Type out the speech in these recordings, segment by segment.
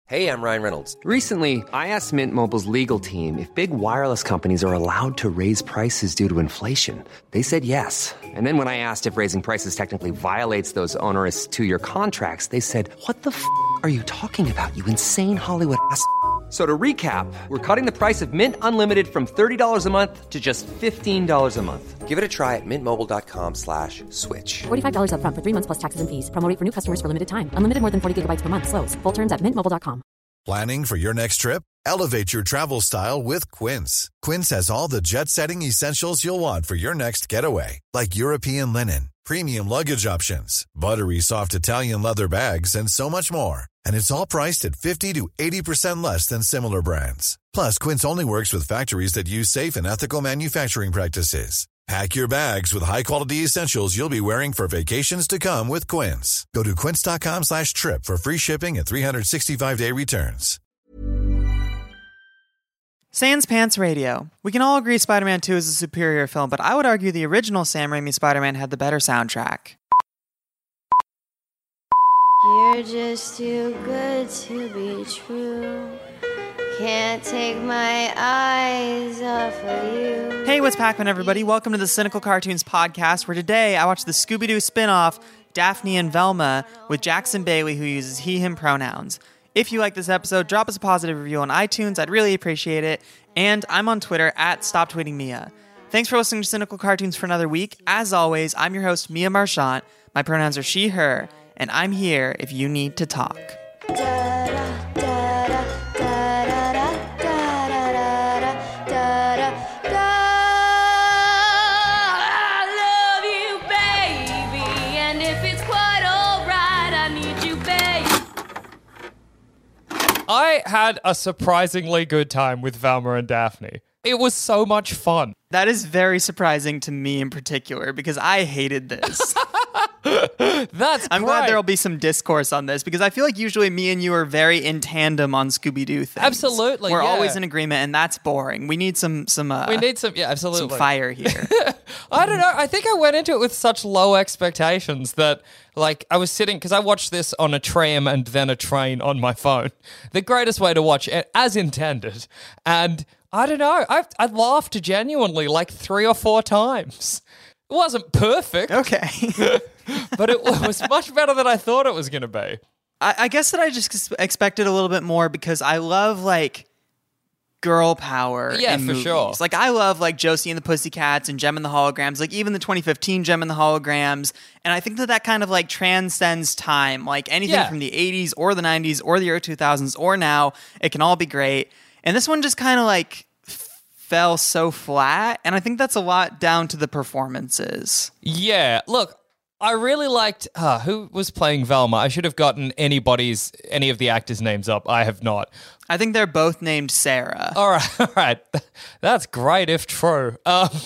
Hey, I'm Ryan Reynolds. Recently, I asked Mint Mobile's legal team if big wireless companies are allowed to raise prices due to inflation. They said yes. And then when I asked if raising prices technically violates those onerous two-year contracts, they said, "What the f*** are you talking about, you insane Hollywood ass?" So to recap, we're cutting the price of Mint Unlimited from $30 a month to just $15 a month. Give it a try at mintmobile.com/switch. $45 up front for 3 months plus taxes and fees. Promo rate for new customers for limited time. Unlimited more than 40 gigabytes per month. Slows full terms at mintmobile.com. Planning for your next trip? Elevate your travel style with Quince. Quince has all the jet-setting essentials you'll want for your next getaway, like European linen, premium luggage options, buttery soft Italian leather bags, and so much more. And it's all priced at 50 to 80% less than similar brands. Plus, Quince only works with factories that use safe and ethical manufacturing practices. Pack your bags with high-quality essentials you'll be wearing for vacations to come with Quince. Go to quince.com/trip for free shipping and 365-day returns. Sans Pants Radio. We can all agree Spider-Man 2 is a superior film, but I would argue the original Sam Raimi Spider-Man had the better soundtrack. You're just too good to be true. Can't take my eyes off of you. Hey, what's Pac-Man, everybody? Welcome to the Cynical Cartoons podcast, where today I watched the Scooby-Doo spin-off, Daphne and Velma, with Jackson Bailey, who uses he, him pronouns. If you like this episode, drop us a positive review on iTunes. I'd really appreciate it. And I'm on Twitter at StopTweetingMia. Thanks for listening to Cynical Cartoons for another week. As always, I'm your host, Mia Marchant. My pronouns are she, her, and I'm here if you need to talk. I had a surprisingly good time with Velma and Daphne. It was so much fun. That is very surprising to me in particular, because I hated this. I'm glad there'll be some discourse on this, because I feel like usually me and you are very in tandem on Scooby-Doo things. Absolutely, We're yeah. always in agreement, and that's boring. We need some absolutely. some fire here. I don't know. I think I went into it with such low expectations that, like, I was sitting, because I watched this on a tram and then a train on my phone. The greatest way to watch it, as intended. And I don't know. I laughed genuinely like 3 or 4 times. It wasn't perfect. Okay. But it was much better than I thought it was going to be. I guess that I just expected a little bit more, because I love, like, girl power in for movies. sure. Like, I love, like, Josie and the Pussycats and Gem and the Holograms, like, even the 2015 Gem and the Holograms. And I think that kind of, like, transcends time. Like, anything from the 80s or the 90s or the early 2000s or now, it can all be great. And this one just kind of, like, fell so flat. And I think that's a lot down to the performances. Yeah. Look, I really liked who was playing Velma. I should have gotten any of the actors' names up. I have not. I think they're both named Sarah. All right. That's great if true.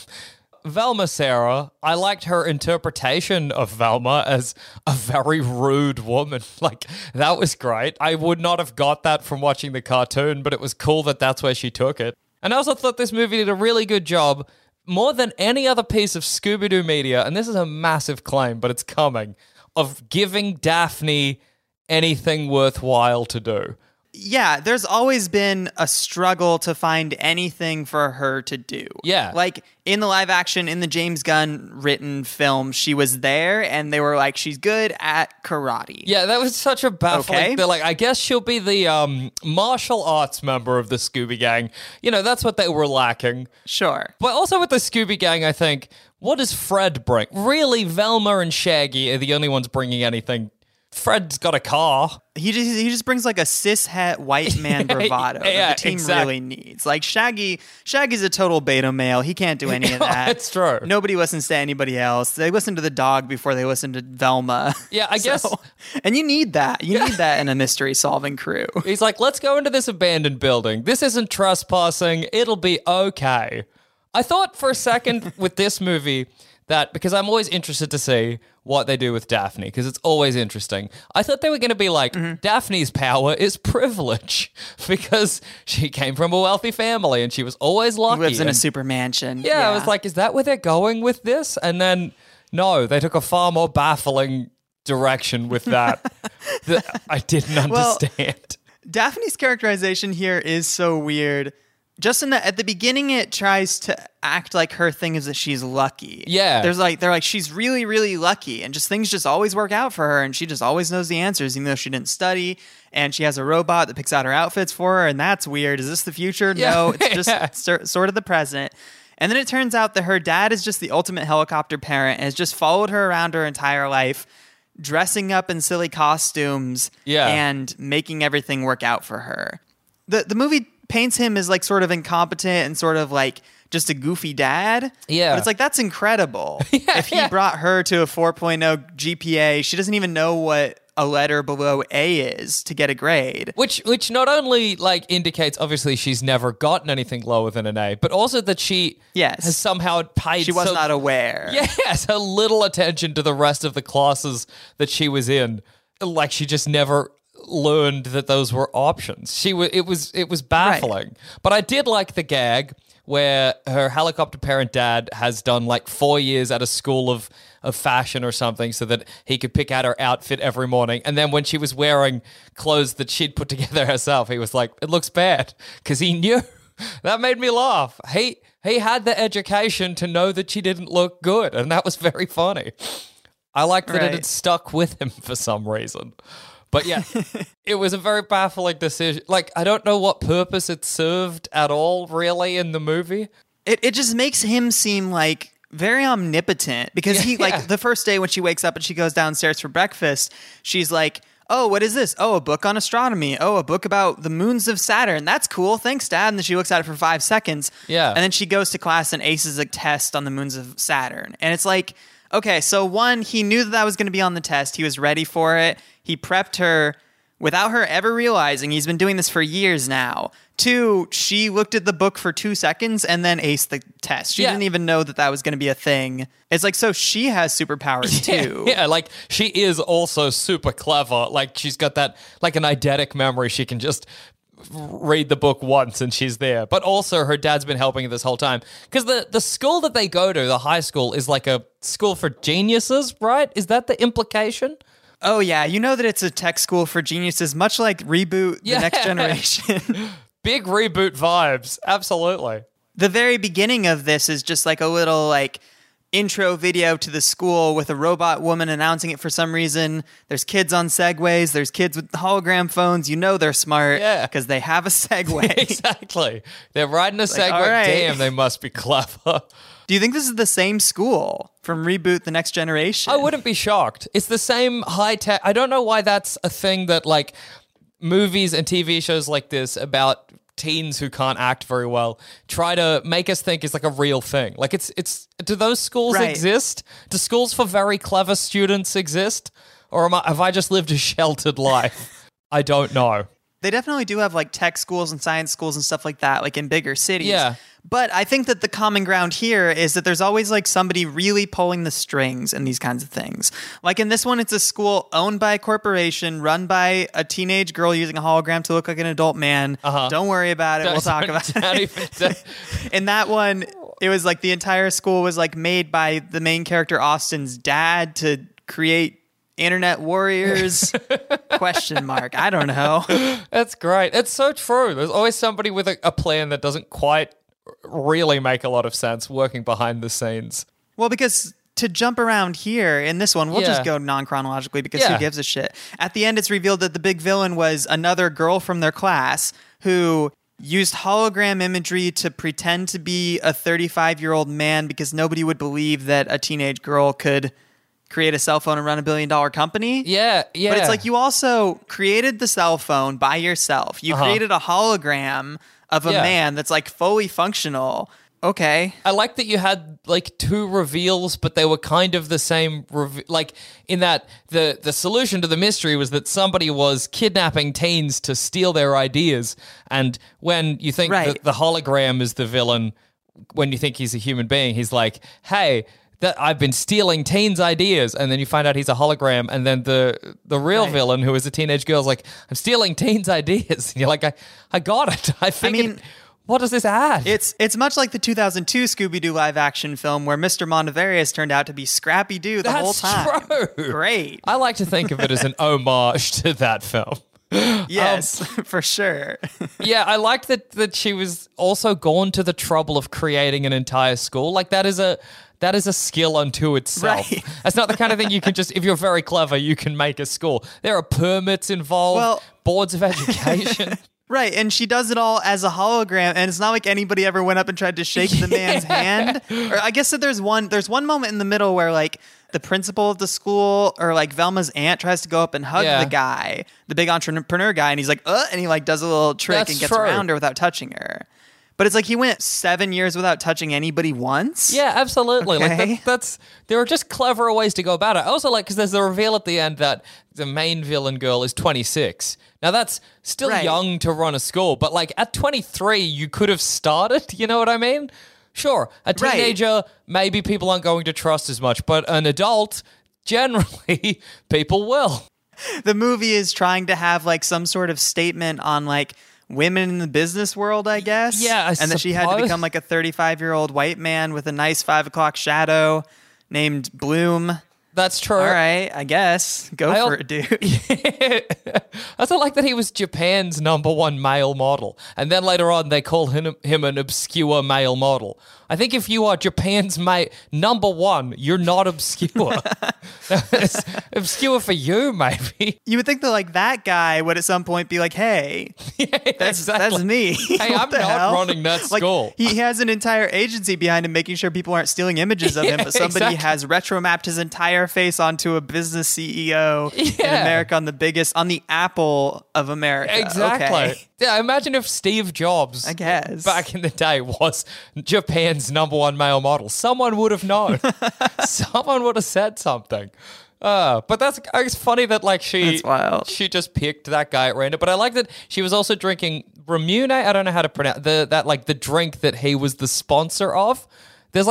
Velma Sarah, I liked her interpretation of Velma as a very rude woman. Like, that was great. I would not have got that from watching the cartoon, but it was cool that that's where she took it. And I also thought this movie did a really good job, more than any other piece of Scooby-Doo media, and this is a massive claim, but it's coming, of giving Daphne anything worthwhile to do. Yeah, there's always been a struggle to find anything for her to do. Yeah. Like, in the live action, in the James Gunn written film, she was there, and they were like, she's good at karate. Yeah, that was such a baffling... Okay. They're like, I guess she'll be the martial arts member of the Scooby Gang. You know, that's what they were lacking. Sure. But also with the Scooby Gang, I think, what does Fred bring? Really, Velma and Shaggy are the only ones bringing anything. Fred's got a car. He just brings like a cishet white man bravado that the team really needs. Like Shaggy's a total beta male. He can't do any of that. That's true. Nobody listens to anybody else. They listen to the dog before they listen to Velma. Yeah, I guess. And you need that. You need that in a mystery solving crew. He's like, let's go into this abandoned building. This isn't trespassing. It'll be okay. I thought for a second with this movie that, because I'm always interested to see what they do with Daphne, because it's always interesting. I thought they were going to be like, Daphne's power is privilege, because she came from a wealthy family and she was always lucky. Lives in a super mansion. Yeah, I was like, is that where they're going with this? And then, no, they took a far more baffling direction with that I didn't understand. Daphne's characterization here is so weird. Just in that at the beginning, it tries to act like her thing is that she's lucky. Yeah. They're like, she's really, really lucky, and just things just always work out for her, and she just always knows the answers, even though she didn't study. And she has a robot that picks out her outfits for her, and that's weird. Is this the future? Yeah. No, it's just sort of the present. And then it turns out that her dad is just the ultimate helicopter parent and has just followed her around her entire life, dressing up in silly costumes and making everything work out for her. The movie paints him as like sort of incompetent and sort of like just a goofy dad. Yeah. But it's like, that's incredible. If he brought her to a 4.0 GPA, she doesn't even know what a letter below A is to get a grade. Which not only like indicates obviously she's never gotten anything lower than an A, but also that she has somehow paid She was not aware. Yes, her little attention to the rest of the classes that she was in. Like she just never learned that those were options. It was baffling. Right. But I did like the gag where her helicopter parent dad has done like 4 years at a school of fashion or something so that he could pick out her outfit every morning. And then when she was wearing clothes that she'd put together herself, he was like, it looks bad, because he knew. That made me laugh. He had the education to know that she didn't look good, and that was very funny. I liked that it had stuck with him for some reason. But yeah, it was a very baffling decision. Like, I don't know what purpose it served at all, really, in the movie. It just makes him seem like very omnipotent, because he, like, the first day when she wakes up and she goes downstairs for breakfast, she's like, oh, what is this? Oh, a book on astronomy. Oh, a book about the moons of Saturn. That's cool. Thanks, Dad. And then she looks at it for 5 seconds. Yeah. And then she goes to class and aces a test on the moons of Saturn. And it's like, okay, so one, he knew that was going to be on the test. He was ready for it. He prepped her without her ever realizing. He's been doing this for years now. 2, she looked at the book for 2 seconds and then aced the test. She didn't even know that was going to be a thing. It's like, so she has superpowers too. Yeah, like she is also super clever. Like she's got that, like an eidetic memory. She can just read the book once and she's there. But also her dad's been helping her this whole time. Because the school that they go to, the high school, is like a school for geniuses, right? Is that the implication? Oh, yeah. You know that it's a tech school for geniuses, much like Reboot, The Next Generation. Big Reboot vibes. Absolutely. The very beginning of this is just like a little like intro video to the school with a robot woman announcing it for some reason. There's kids on Segways. There's kids with hologram phones. You know they're smart because they have a Segway. Exactly. They're riding a Segway. All right. Damn, they must be clever. Do you think this is the same school from Reboot, The Next Generation? I wouldn't be shocked. It's the same high tech. I don't know why that's a thing that like movies and TV shows like this about teens who can't act very well try to make us think is like a real thing. Like it's do those schools exist? Do schools for very clever students exist? Or have I just lived a sheltered life? I don't know. They definitely do have like tech schools and science schools and stuff like that, like in bigger cities. Yeah. But I think that the common ground here is that there's always like somebody really pulling the strings in these kinds of things. Like in this one, it's a school owned by a corporation, run by a teenage girl using a hologram to look like an adult man. Don't worry about it. We'll talk about it. In that one, it was like the entire school was like made by the main character Austin's dad to create internet warriors? Question mark. I don't know. That's great. It's so true. There's always somebody with a plan that doesn't quite really make a lot of sense working behind the scenes. Well, because to jump around here in this one, we'll just go non-chronologically because who gives a shit? At the end, it's revealed that the big villain was another girl from their class who used hologram imagery to pretend to be a 35-year-old man because nobody would believe that a teenage girl could create a cell phone and run $1 billion company. Yeah. But it's like you also created the cell phone by yourself. You created a hologram of a man that's like fully functional. Okay. I like that you had like 2 reveals, but they were kind of the same. Like in that the solution to the mystery was that somebody was kidnapping teens to steal their ideas. And when you think that the hologram is the villain, when you think he's a human being, he's like, hey, that I've been stealing teens' ideas, and then you find out he's a hologram, and then the real villain, who is a teenage girl, is like, I'm stealing teens' ideas. And you're like, I got it. I mean, what does this add? It's much like the 2002 Scooby-Doo live-action film where Mr. Mondavarius turned out to be Scrappy-Doo the whole time. That's true. Great. I like to think of it as an homage to that film. Yes, for sure. Yeah, I liked that she was also gone to the trouble of creating an entire school. Like that is a skill unto itself. Right. That's not the kind of thing you can just, if you're very clever, you can make a school. There are permits involved, Well- boards of education. Right, and she does it all as a hologram, and it's not like anybody ever went up and tried to shake the man's hand. Or I guess that there's one moment in the middle where like the principal of the school or like Velma's aunt tries to go up and hug Yeah. the guy, the big entrepreneur guy, and he's like, and he like does a little trick That's and gets true. around her without touching her. But it's like he went 7 years without touching anybody once. Yeah, absolutely. Okay. Like that's there are just cleverer ways to go about it. I also like because there's the reveal at the end that the main villain girl is 26. Now that's still Right. young to run a school, but like at 23 you could have started. You know what I mean? Sure, a Right. teenager maybe people aren't going to trust as much, but an adult generally people will. The movie is trying to have like some sort of statement on like women in the business world, I guess. Yeah, I and that she had to suppose. become like a 35-year-old white man with a nice 5 o'clock shadow named Bloom. That's true. All right, I guess. Go I for al- it, dude. I also like that he was Japan's #1 male model. And then later on, they call him an obscure male model. I think if you are Japan's #1, you're not obscure. It's obscure for you, maybe. You would think that like that guy would at some point be like, hey, that's me. Hey, What I'm the not hell? running that Like, school. he has an entire agency behind him making sure people aren't stealing images of him, but somebody exactly. has retromapped his entire face onto a business CEO in Yeah. America on the Apple of America. Exactly. Okay. Yeah, imagine if Steve Jobs, I guess. back in the day, was Japan's #1 male model. Someone would have known. Someone would have said something. But it's funny that like That's wild. she just picked that guy at random. But I like that she was also drinking Ramune. I don't know how to pronounce the drink that he was the sponsor of. There's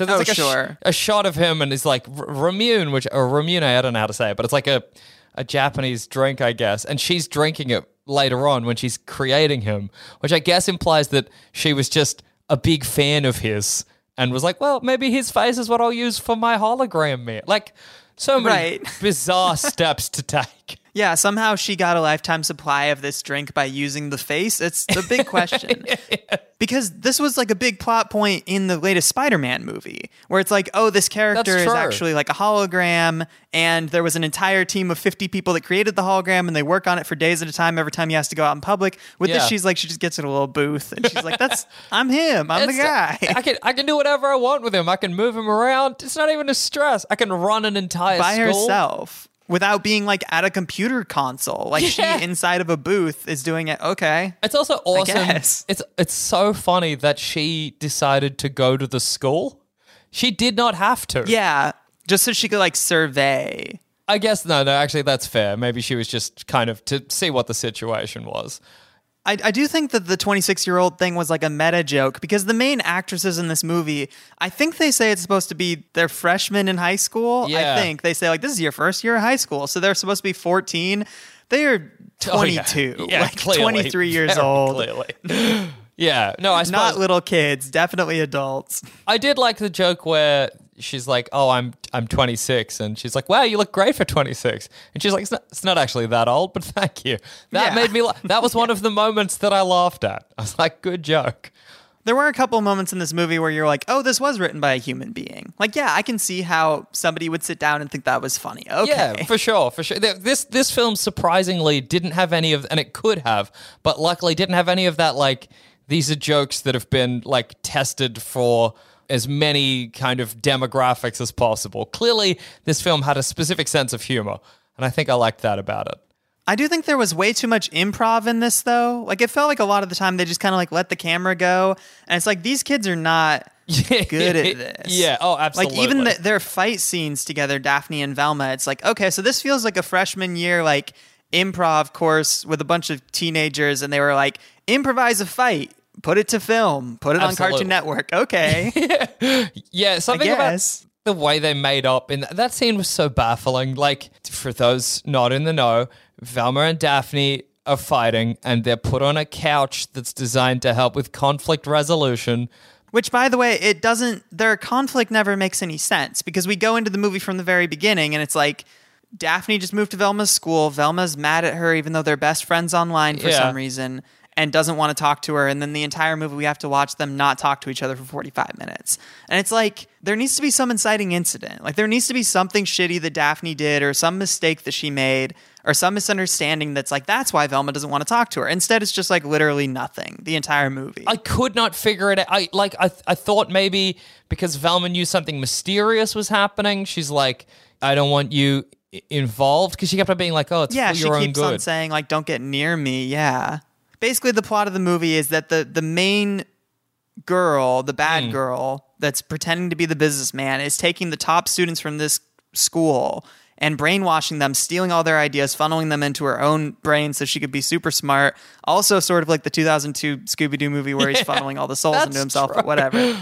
Sure. a shot of him and it's like Ramune, Ramune, I don't know how to say it, but it's like a Japanese drink, I guess. And she's drinking it later on when she's creating him, which I guess implies that she was just a big fan of his and was like, well, maybe his face is what I'll use for my hologram man. Like, so many Right. bizarre steps to take. Yeah, somehow she got a lifetime supply of this drink by using the face. It's the big question. Because this was like a big plot point in the latest Spider-Man movie, where it's like, oh, this character That's is true. actually like a hologram, and there was an entire team of 50 people that created the hologram, and they work on it for days at a time every time he has to go out in public. With this, Yeah. she's like, she just gets in a little booth, and she's like, I'm him. I'm the guy. I can do whatever I want with him. I can move him around. It's not even a stress. I can run an entire By school. herself. Without being like at a computer console. Like Yeah. she inside of a booth is doing it. Okay. It's also awesome. guess. It's so funny that she decided to go to the school. She did not have to. Yeah, just so she could like survey. I guess no, actually that's fair. Maybe she was just kind of to see what the situation was. I do think that the 26-year-old thing was like a meta joke because the main actresses in this movie, I think they say it's supposed to be they're freshmen in high school. Yeah. I think they say like this is your first year of high school, so they're supposed to be 14. They are 22, Oh, yeah. like Clearly. 23 years Very old. Clearly. Yeah. No, I suppose Not little kids, definitely adults. I did like the joke where she's like, "Oh, I'm 26," and she's like, "Wow, you look great for 26." And she's like, "It's not actually that old, but thank you." That Yeah. made me. That was one of the moments that I laughed at. I was like, "Good joke." There were a couple moments in this movie where you're like, oh, this was written by a human being. Like, yeah, I can see how somebody would sit down and think that was funny. Okay. Yeah, for sure. This film surprisingly didn't have any of, and it could have, but luckily didn't have any of that. Like, these are jokes that have been like tested for as many kind of demographics as possible. Clearly, this film had a specific sense of humor, and I think I liked that about it. I do think there was way too much improv in this, though. Like, it felt like a lot of the time they just kind of like let the camera go. And it's like, these kids are not good at this. Yeah, oh, absolutely. Like, even their fight scenes together, Daphne and Velma, it's like, okay, so this feels like a freshman year, like, improv course with a bunch of teenagers. And they were like, improvise a fight. Put it to film. Put it on Absolutely. Cartoon Network. Okay. Yeah, something about guess. the way they made up in that scene was so baffling. Like, for those not in the know, Velma and Daphne are fighting and they're put on a couch that's designed to help with conflict resolution. Which, by the way, their conflict never makes any sense because we go into the movie from the very beginning and it's like, Daphne just moved to Velma's school. Velma's mad at her, even though they're best friends online for some reason, and doesn't want to talk to her. And then the entire movie, we have to watch them not talk to each other for 45 minutes. And it's like, there needs to be some inciting incident. Like, there needs to be something shitty that Daphne did, or some mistake that she made, or some misunderstanding that's like, that's why Velma doesn't want to talk to her. Instead, it's just like literally nothing the entire movie. I could not figure it out. I thought maybe because Velma knew something mysterious was happening, she's like, I don't want you involved, because she kept on being like, oh, it's for your own she keeps good. on saying, like, don't get near me. Yeah. Basically, the plot of the movie is that the main girl, the bad girl that's pretending to be the businessman, is taking the top students from this school and brainwashing them, stealing all their ideas, funneling them into her own brain so she could be super smart. Also sort of like the 2002 Scooby-Doo movie where he's funneling all the souls into himself, but whatever.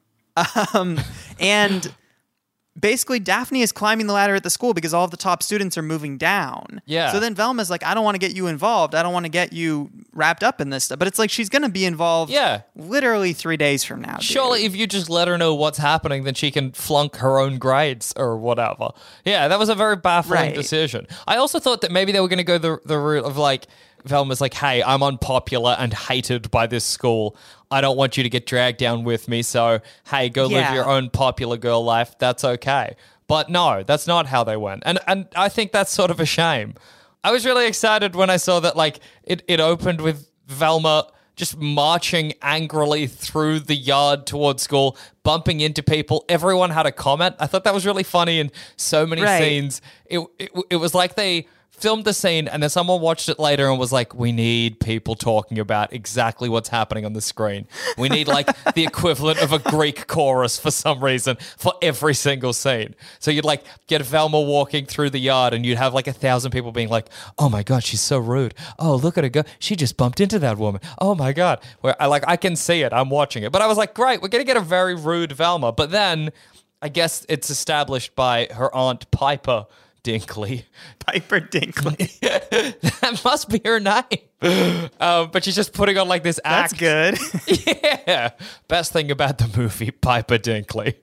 And basically, Daphne is climbing the ladder at the school because all of the top students are moving down. Yeah. So then Velma's like, I don't want to get you involved. I don't want to get you wrapped up in this stuff. But it's like, she's going to be involved literally 3 days from now. Surely dude. if you just let her know what's happening, then she can flunk her own grades or whatever. Yeah, that was a very baffling decision. I also thought that maybe they were going to go the route of like, Velma's like, hey, I'm unpopular and hated by this school. I don't want you to get dragged down with me. So, hey, go live your own popular girl life. That's okay. But no, that's not how they went. And I think that's sort of a shame. I was really excited when I saw that, like, it opened with Velma just marching angrily through the yard towards school, bumping into people. Everyone had a comment. I thought that was really funny in so many scenes. It was like they filmed the scene and then someone watched it later and was like, we need people talking about exactly what's happening on the screen. We need like the equivalent of a Greek chorus for some reason for every single scene. So you'd like get Velma walking through the yard and you'd have like 1,000 people being like, oh my God, she's so rude. Oh, look at her go. She just bumped into that woman. Oh my God. Where I can see it. I'm watching it. But I was like, great, we're going to get a very rude Velma. But then I guess it's established by her aunt Piper Dinkley. Piper Dinkley. That must be her name. But she's just putting on like this act. That's good. Yeah. Best thing about the movie, Piper Dinkley.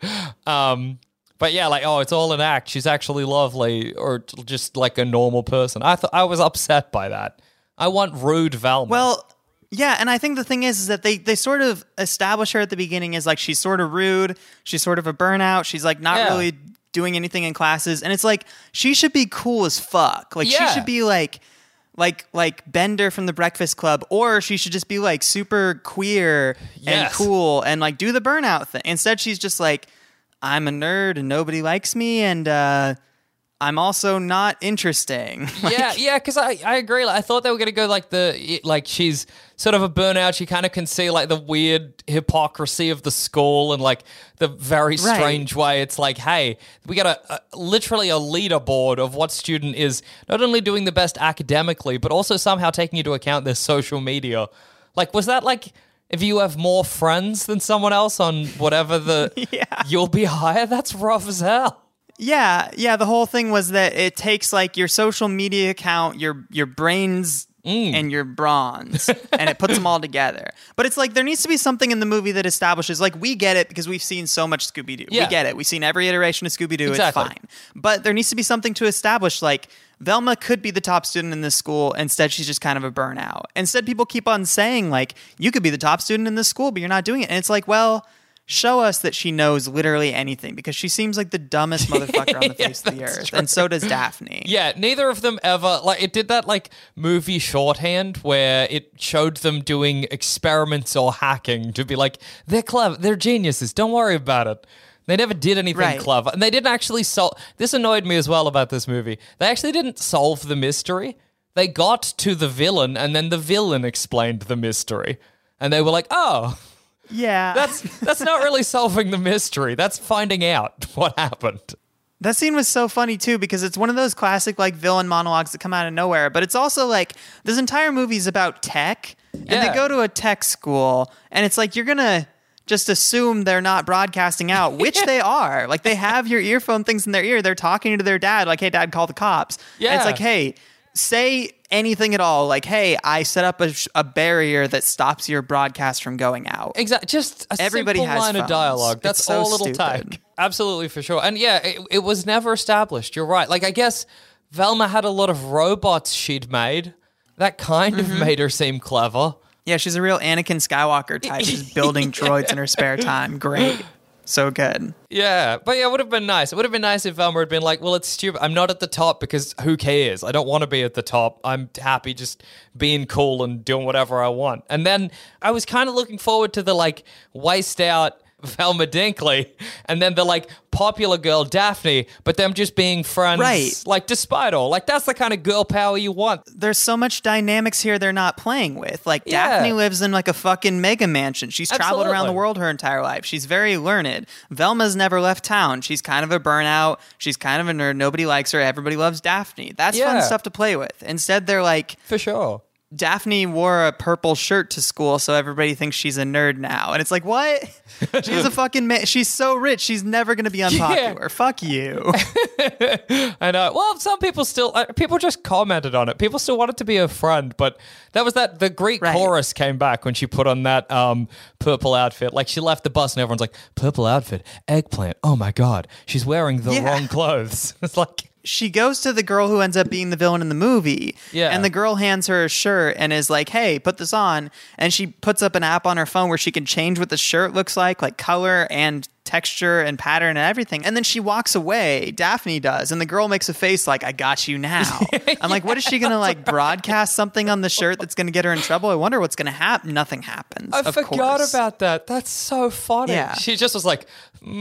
But yeah, like, oh, it's all an act. She's actually lovely or just like a normal person. I was upset by that. I want rude Velma. Well, yeah, and I think the thing is that they sort of establish her at the beginning as like she's sort of rude, she's sort of a burnout, she's like not really doing anything in classes, and it's like she should be cool as fuck. Like she should be like Bender from the Breakfast Club, or she should just be like super queer and cool and like do the burnout thing. Instead, she's just like, I'm a nerd and nobody likes me, and I'm also not interesting. Yeah, because I agree. Like, I thought they were going to go like she's sort of a burnout. She kind of can see like the weird hypocrisy of the school and like the very strange way. It's like, hey, we got literally a leaderboard of what student is not only doing the best academically, but also somehow taking into account their social media. Like, was that like, if you have more friends than someone else on whatever you'll be higher? That's rough as hell. Yeah. The whole thing was that it takes like your social media account, your brains and your bronze, and it puts them all together. But it's like there needs to be something in the movie that establishes, like, we get it because we've seen so much Scooby-Doo. Yeah. We get it. We've seen every iteration of Scooby-Doo. Exactly. It's fine. But there needs to be something to establish, like, Velma could be the top student in this school. Instead, she's just kind of a burnout. Instead, people keep on saying, like, you could be the top student in this school, but you're not doing it. And it's like, well, show us that she knows literally anything, because she seems like the dumbest motherfucker on the face of the earth. True. And so does Daphne. Yeah, neither of them ever, like, it did that like movie shorthand where it showed them doing experiments or hacking to be like, they're clever, they're geniuses, don't worry about it. They never did anything clever. And they didn't actually solve, this annoyed me as well about this movie. They actually didn't solve the mystery. They got to the villain and then the villain explained the mystery. And they were like, oh, yeah. That's not really solving the mystery. That's finding out what happened. That scene was so funny too, because it's one of those classic like villain monologues that come out of nowhere. But it's also like this entire movie is about tech, and they go to a tech school, and it's like you're gonna just assume they're not broadcasting out, which they are. Like they have your earphone things in their ear. They're talking to their dad, like, "Hey, Dad, call the cops." Yeah, and it's like, "Hey, say anything at all, like, hey, I set up a barrier that stops your broadcast from going out." Exactly. Just a Everybody simple has line phones. of dialogue. That's so all it'll stupid. take. Absolutely, for sure. And yeah, it was never established. You're right. Like, I guess Velma had a lot of robots she'd made. That kind of made her seem clever. Yeah, she's a real Anakin Skywalker type, just building droids in her spare time. Great. So good. Yeah, but yeah, it would have been nice. It would have been nice if Velma had been like, well, it's stupid. I'm not at the top because who cares? I don't want to be at the top. I'm happy just being cool and doing whatever I want. And then I was kind of looking forward to the like waste out Velma Dinkley and then the like popular girl Daphne, but them just being friends, Right. like despite all. Like that's the kind of girl power you want. There's so much dynamics here they're not playing with. Like, Yeah. Daphne lives in like a fucking mega mansion. She's traveled around the Absolutely. world her entire life. She's very learned. Velma's never left town. She's kind of a burnout. She's kind of a nerd. Nobody likes her. Everybody loves Daphne. That's fun Yeah. stuff to play with. Instead, they're like, For sure. Daphne wore a purple shirt to school, so everybody thinks she's a nerd now. And it's like, what? She's a fucking she's so rich, she's never going to be unpopular. Fuck you. I know. Well, some people still, people just commented on it. People still wanted to be her friend, but that was the Greek Right. chorus came back when she put on that purple outfit. Like she left the bus and everyone's like, purple outfit, eggplant. Oh my God, she's wearing the Yeah. wrong clothes. It's like, She goes to the girl who ends up being the villain in the movie. Yeah. And the girl hands her a shirt and is like, hey, put this on. And she puts up an app on her phone where she can change what the shirt looks like color and texture and pattern and everything. And then she walks away. Daphne does. And the girl makes a face like, I got you now. I'm like, what is she going to broadcast something on the shirt that's going to get her in trouble? I wonder what's going to happen. Nothing happens. I of forgot course. about that. That's so funny. Yeah. She just was like,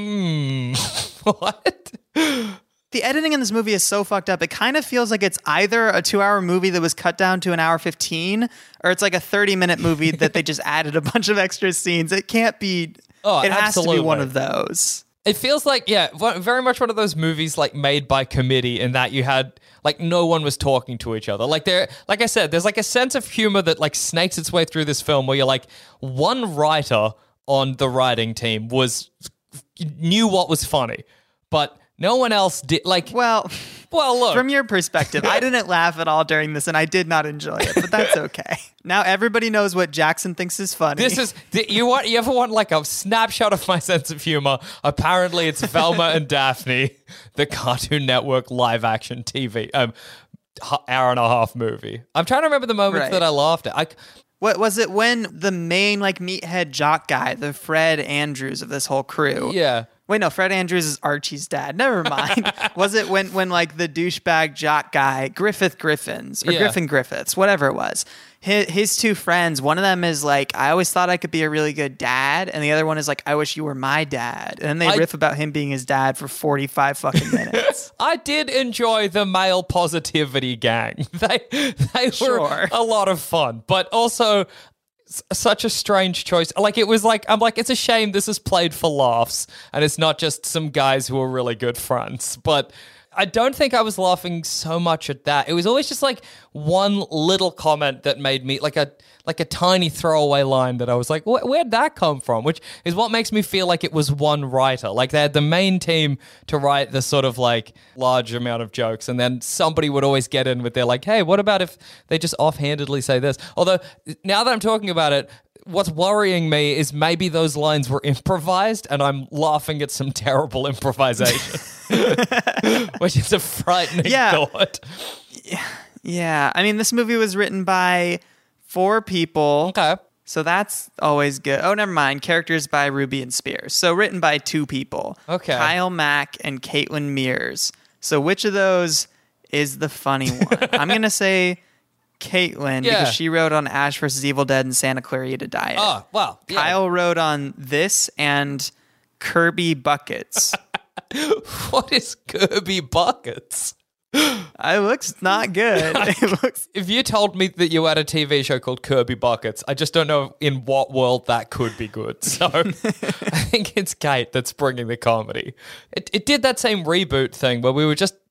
what? The editing in this movie is so fucked up. It kind of feels like it's either a 2-hour movie that was cut down to an hour 15, or it's like a 30-minute movie that they just added a bunch of extra scenes. It can't be. Oh, it has to absolutely. be one of those. It feels like, yeah, very much one of those movies made by committee in that you had no one was talking to each other. Like I said, there's a sense of humor that snakes its way through this film where you're one writer on the writing team knew what was funny, but no one else did. Well, look. from your perspective, I didn't laugh at all during this, and I did not enjoy it, but that's okay. Now everybody knows what Jackson thinks is funny. This is you ever want a snapshot of my sense of humor? Apparently, it's Velma and Daphne, the Cartoon Network live action TV hour and a half movie. I'm trying to remember the moments Right. that I laughed at. What was it when the main meathead jock guy, the Fred Andrews of this whole crew? Yeah. Wait, no, Fred Andrews is Archie's dad. Never mind. Was it when the douchebag jock guy, Griffins, or Yeah. Griffin Griffiths, whatever it was, his two friends, one of them is I always thought I could be a really good dad, and the other one is I wish you were my dad. And then they riff about him being his dad for 45 fucking minutes. I did enjoy the male positivity gang. They were Sure. a lot of fun, but also such a strange choice. It was I'm it's a shame this is played for laughs and it's not just some guys who are really good friends. But I don't think I was laughing so much at that. It was always just one little comment that made me a tiny throwaway line that I was like, where'd that come from? Which is what makes me feel like it was one writer. They had the main team to write the sort of large amount of jokes, and then somebody would always get in with their hey, what about if they just offhandedly say this? Although now that I'm talking about it, what's worrying me is maybe those lines were improvised and I'm laughing at some terrible improvisation, which is a frightening thought. Yeah, I mean, this movie was written by 4 people. Okay. So that's always good. Oh, never mind. Characters by Ruby and Spears. So written by 2 people. Okay. Kyle Mack and Caitlin Mears. So which of those is the funny one? I'm going to say Caitlin because she wrote on Ash vs. Evil Dead and Santa Clarita Diet. Oh, wow. Yeah. Kyle wrote on this and Kirby Buckets. What is Kirby Buckets? It looks not good. It looks... If you told me that you had a TV show called Kirby Buckets, I just don't know in what world that could be good. So I think it's Kate that's bringing the comedy. It did that same reboot thing where we were just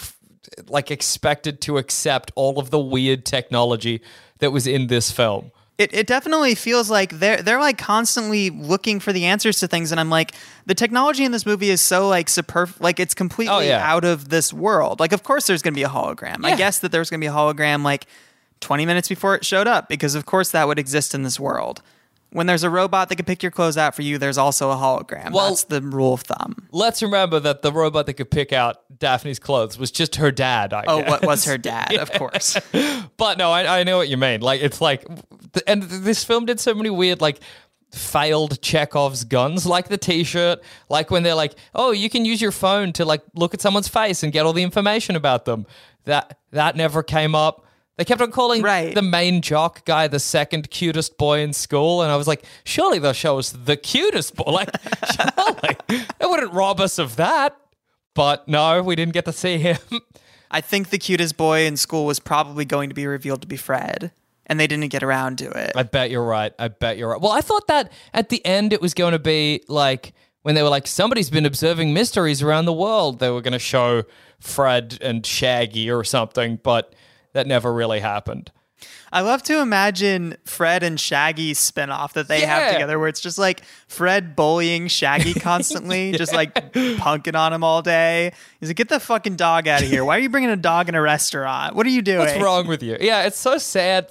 expected to accept all of the weird technology that was in this film. It definitely feels like they're constantly looking for the answers to things, and I'm the technology in this movie is so it's completely out of this world. Of course there's going to be a hologram. Yeah. I guess that there's going to be a hologram 20 minutes before it showed up, because of course that would exist in this world. When there's a robot that can pick your clothes out for you, there's also a hologram. Well, that's the rule of thumb. Let's remember that the robot that could pick out Daphne's clothes was just her dad, I guess. What was her dad, of course. But no, I know what you mean. Like, it's like, and this film did so many weird, like, failed Chekhov's guns, like the t-shirt, like when they're like, oh, you can use your phone to like look at someone's face and get all the information about them. That never came up. They kept on calling the main jock guy the second cutest boy in school, and I was like, surely they'll show us the cutest boy. Like, surely they wouldn't rob us of that. But no, we didn't get to see him. I think the cutest boy in school was probably going to be revealed to be Fred, and they didn't get around to it. I bet you're right. Well, I thought that at the end it was going to be like when they were like, somebody's been observing mysteries around the world. They were going to show Fred and Shaggy or something, but that never really happened. I love to imagine Fred and Shaggy's spinoff that they have together, where it's just like Fred bullying Shaggy constantly, just like punking on him all day. He's like, get the fucking dog out of here. Why are you bringing a dog in a restaurant? What are you doing? What's wrong with you? Yeah, it's so sad.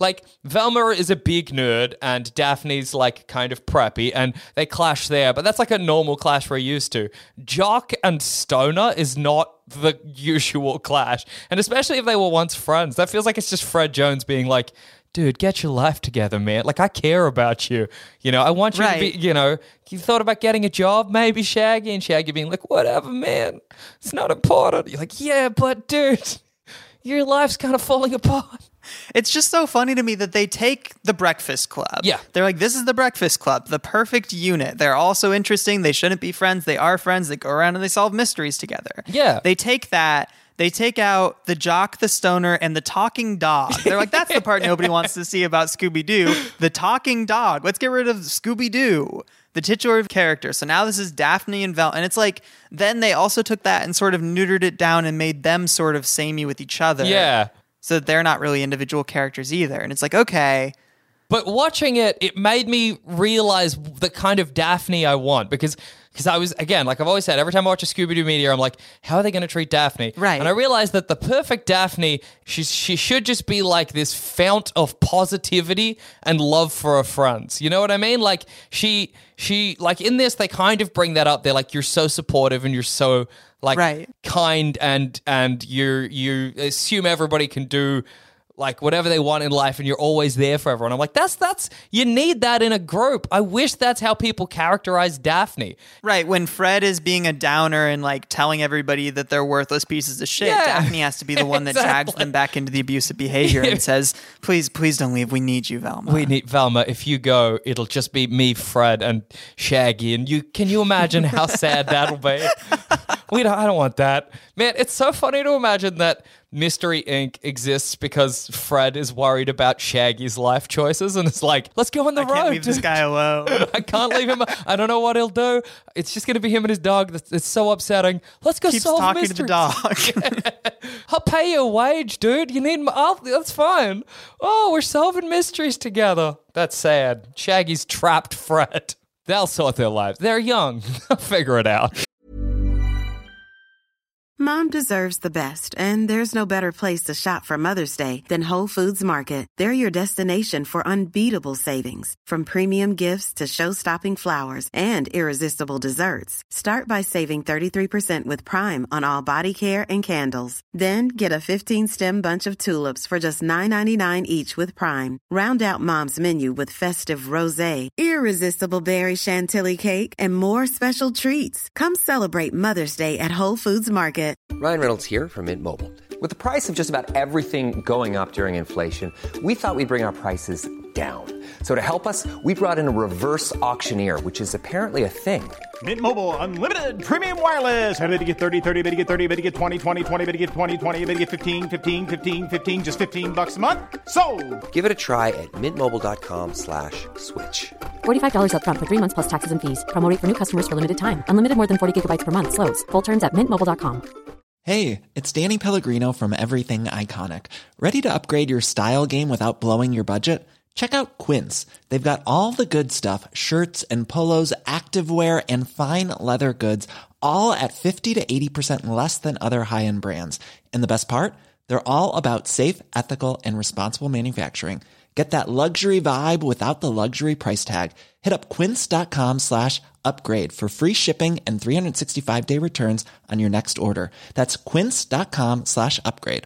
Velma is a big nerd and Daphne's like kind of preppy, and they clash there, but that's like a normal clash we're used to. Jock and Stoner is not the usual clash, and especially if they were once friends, that feels like it's just Fred Jones being like, dude, get your life together, man. Like, I care about you. You know, I want you to be, you know, you thought about getting a job, maybe, Shaggy? And Shaggy being like, whatever, man. It's not important. You're like, yeah, but dude, your life's kind of falling apart. It's just so funny to me that they take the Breakfast Club. Yeah. They're like, this is the Breakfast Club, the perfect unit. They're all so interesting. They shouldn't be friends. They are friends. They go around and they solve mysteries together. Yeah. They take that. They take out the jock, the stoner, and the talking dog. They're like, that's the part nobody wants to see about Scooby-Doo. The talking dog. Let's get rid of Scooby-Doo, the titular character. So now this is Daphne and Velma. And it's like, then they also took that and sort of neutered it down and made them sort of samey with each other. Yeah. So that they're not really individual characters either. And it's like, okay. But watching it made me realize the kind of Daphne I want, because I was, again, like I've always said, every time I watch a Scooby-Doo media, I'm like, how are they going to treat Daphne? Right. And I realized that the perfect Daphne, she should just be like this fount of positivity and love for her friends. You know what I mean? Like she like in this, they kind of bring that up. They're like, you're so supportive and you're so like kind and you assume everybody can do like whatever they want in life and you're always there for everyone. I'm like, that's you need that in a group. I wish that's how people characterize Daphne. Right, when Fred is being a downer and like telling everybody that they're worthless pieces of shit, Daphne has to be the one that drags them back into the abusive behavior and says, please don't leave. We need you, Velma. We need Velma. If you go, it'll just be me, Fred, and Shaggy. And can you imagine how sad that'll be? I don't want that. Man, it's so funny to imagine that Mystery Inc. exists because Fred is worried about Shaggy's life choices and it's like, let's go on the road. I can't leave this guy alone. I can't leave him. I don't know what he'll do. It's just going to be him and his dog. It's so upsetting. Let's go solve talking mysteries. to the dog. I'll pay you a wage, dude. You need that's fine. Oh, we're solving mysteries together. That's sad. Shaggy's trapped Fred. They'll sort their lives. They're young. They'll figure it out. Mom deserves the best, and there's no better place to shop for Mother's Day than Whole Foods Market. They're your destination for unbeatable savings, from premium gifts to show-stopping flowers and irresistible desserts. Start by saving 33% with Prime on all body care and candles. Then get a 15-stem bunch of tulips for just $9.99 each with Prime. Round out Mom's menu with festive rosé, irresistible berry chantilly cake, and more special treats. Come celebrate Mother's Day at Whole Foods Market. Ryan Reynolds here from Mint Mobile. With the price of just about everything going up during inflation, we thought we'd bring our prices down. So to help us, we brought in a reverse auctioneer, which is apparently a thing. Mint Mobile Unlimited Premium Wireless. How to get 30, 30, bit to get 30, bit to get 20, 20, 20, bit to get 20, 20, bit to get 15, 15, 15, 15, just $15 a month? Sold! Give it a try at mintmobile.com/switch. $45 up front for 3 months plus taxes and fees. Promo rate for new customers for limited time. Unlimited more than 40 gigabytes per month. Slows full terms at mintmobile.com. Hey, it's Danny Pellegrino from Everything Iconic. Ready to upgrade your style game without blowing your budget? Check out Quince. They've got all the good stuff, shirts and polos, activewear, and fine leather goods, all at 50 to 80% less than other high-end brands. And the best part? They're all about safe, ethical, and responsible manufacturing. Get that luxury vibe without the luxury price tag. Hit up quince.com/upgrade quince.com/upgrade for free shipping and 365-day returns on your next order. That's quince.com/upgrade.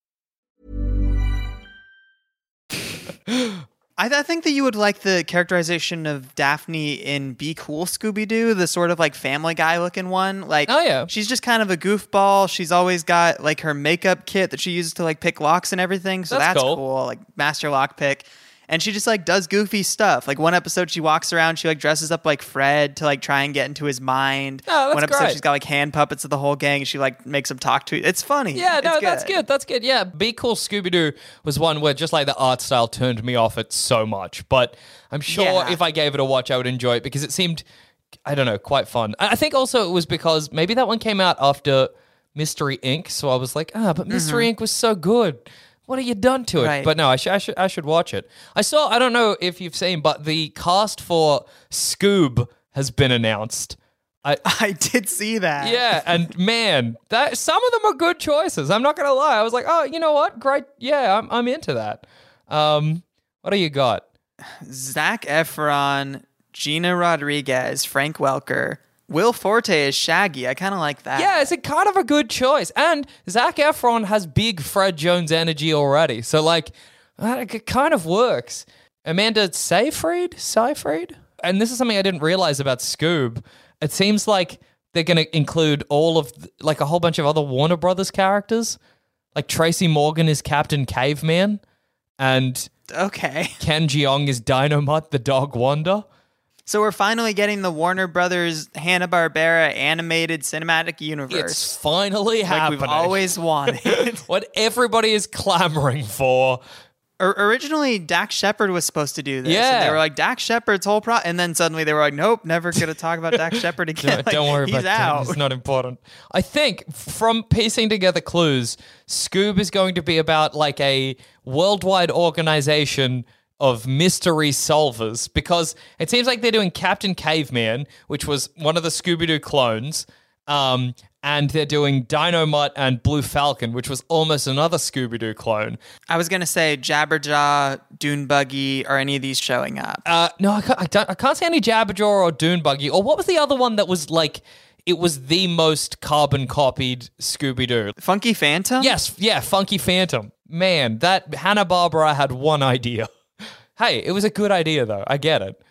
I think that you would like the characterization of Daphne in Be Cool, Scooby-Doo, the sort of like Family Guy looking one. Like, Oh, yeah. she's just kind of a goofball. She's always got like her makeup kit that she uses to like pick locks and everything. So That's that's cool. cool. Like master lock pick. And she just like does goofy stuff. Like one episode she walks around, she like dresses up like Fred to like try and get into his mind. Oh, that's one episode great. she's got like hand puppets of the whole gang and she like makes him talk to it. It's funny. Yeah, no, It's that's good. That's good. Yeah, Be Cool Scooby-Doo was one where just like the art style turned me off it so much. But I'm sure Yeah. if I gave it a watch, I would enjoy it because it seemed, I don't know, quite fun. I think also it was because maybe that one came out after Mystery Inc. So I was like, but Mystery Inc. was so good. What have you done to it? Right. But no, I should watch it. I don't know if you've seen, but the cast for Scoob has been announced. I did see that. Yeah, and man, that some of them are good choices. I'm not gonna lie. I was like, oh, you know what? Great. Yeah, I'm into that. What do you got? Zac Efron, Gina Rodriguez, Frank Welker, Will Forte is Shaggy. I kind of like that. Yeah, it's a kind of a good choice. And Zac Efron has big Fred Jones energy already. So, like, it kind of works. Amanda Seyfried? And this is something I didn't realize about Scoob. It seems like they're going to include all of, like, a whole bunch of other Warner Brothers characters. Like, Tracy Morgan is Captain Caveman. And Okay. Ken Jeong is Dynamite the Dog Wonder. So we're finally getting the Warner Brothers Hanna-Barbera animated cinematic universe. It's finally like happening. we've always wanted. What everybody is clamoring for. Originally, Dax Shepard was supposed to do this. Yeah. And they were like, Dax Shepard's whole and then suddenly they were like, nope, never going to talk about Dax Shepard again. Like, Don't worry he's about that. out. It's not important. I think from piecing together clues, Scoob is going to be about like a worldwide organization of mystery solvers because it seems like they're doing Captain Caveman, which was one of the Scooby-Doo clones, and they're doing Dynamite and Blue Falcon, which was almost another Scooby-Doo clone. I was going to say Jabberjaw, Dune Buggy, or any of these showing up. No, I can't see any Jabberjaw or Dune Buggy. Or what was the other one that was like, it was the most carbon copied Scooby-Doo? Funky Phantom? Yes, yeah, Funky Phantom. Man, that Hanna-Barbera had one idea. Hey, it was a good idea, though. I get it.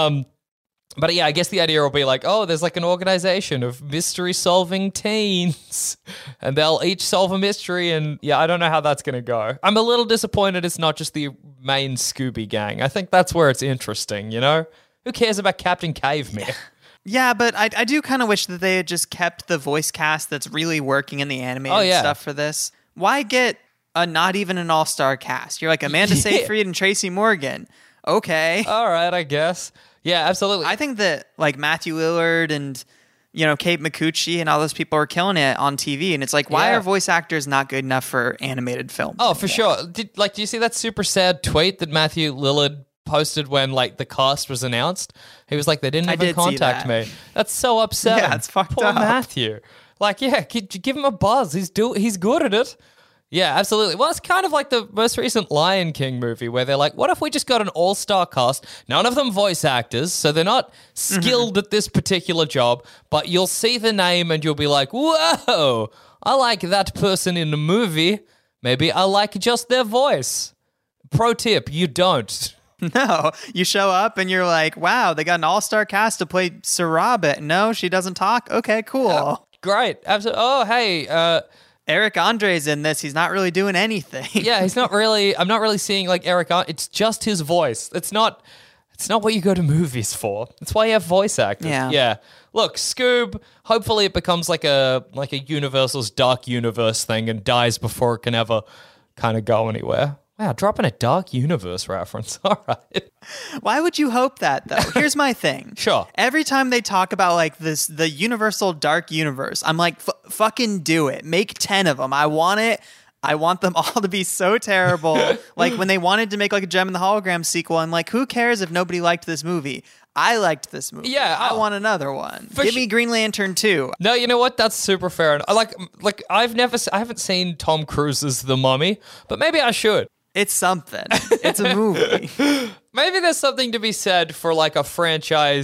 But yeah, I guess the idea will be like, oh, there's like an organization of mystery-solving teens, and they'll each solve a mystery, and yeah, I don't know how that's going to go. I'm a little disappointed it's not just the main Scooby gang. I think that's where it's interesting, you know? Who cares about Captain Caveman? Yeah, but I do kind of wish that they had just kept the voice cast that's really working in the animated stuff for this. Why get not even an all-star cast? You're like Amanda Seyfried and Tracy Morgan. Okay. All right, I guess. Yeah, absolutely. I think that like Matthew Lillard and, you know, Kate McCucci and all those people are killing it on TV. And it's like, why Yeah. are voice actors not good enough for animated film? Oh, for sure. Do you see that super sad tweet that Matthew Lillard posted when like the cast was announced? He was like, they didn't I even did see contact that. me. That's so upsetting. Yeah, it's fucked Poor up. Matthew. Like, yeah, give him a buzz. He's good at it. Yeah, absolutely. Well, it's kind of like the most recent Lion King movie where they're like, what if we just got an all-star cast, none of them voice actors, so they're not skilled at this particular job, but you'll see the name and you'll be like, whoa, I like that person in the movie. Maybe I like just their voice. Pro tip, you don't. No, you show up and you're like, wow, they got an all-star cast to play Sarabit. No, she doesn't talk. Okay, cool. Great. Absolutely. Oh, hey, Eric Andre's in this. He's not really doing anything. yeah, he's not really. I'm not really seeing like Eric. It's just his voice. It's not what you go to movies for. That's why you have voice actors. Yeah. Look, Scoob. Hopefully, it becomes like a Universal's Dark Universe thing and dies before it can ever kind of go anywhere. Wow, dropping a Dark Universe reference. All right. Why would you hope that, though? Here's my thing. Sure. Every time they talk about like the Universal Dark Universe, I'm like, fucking do it. Make 10 of them. I want it. I want them all to be so terrible. Like when they wanted to make like a Gem and the Hologram sequel, I'm like, who cares if nobody liked this movie? I liked this movie. Yeah, I want another one. For Give me Green Lantern 2. No, you know what? That's super fair. And like I haven't seen Tom Cruise's The Mummy, but maybe I should. It's something. It's a movie. Maybe there's something to be said for like a franchise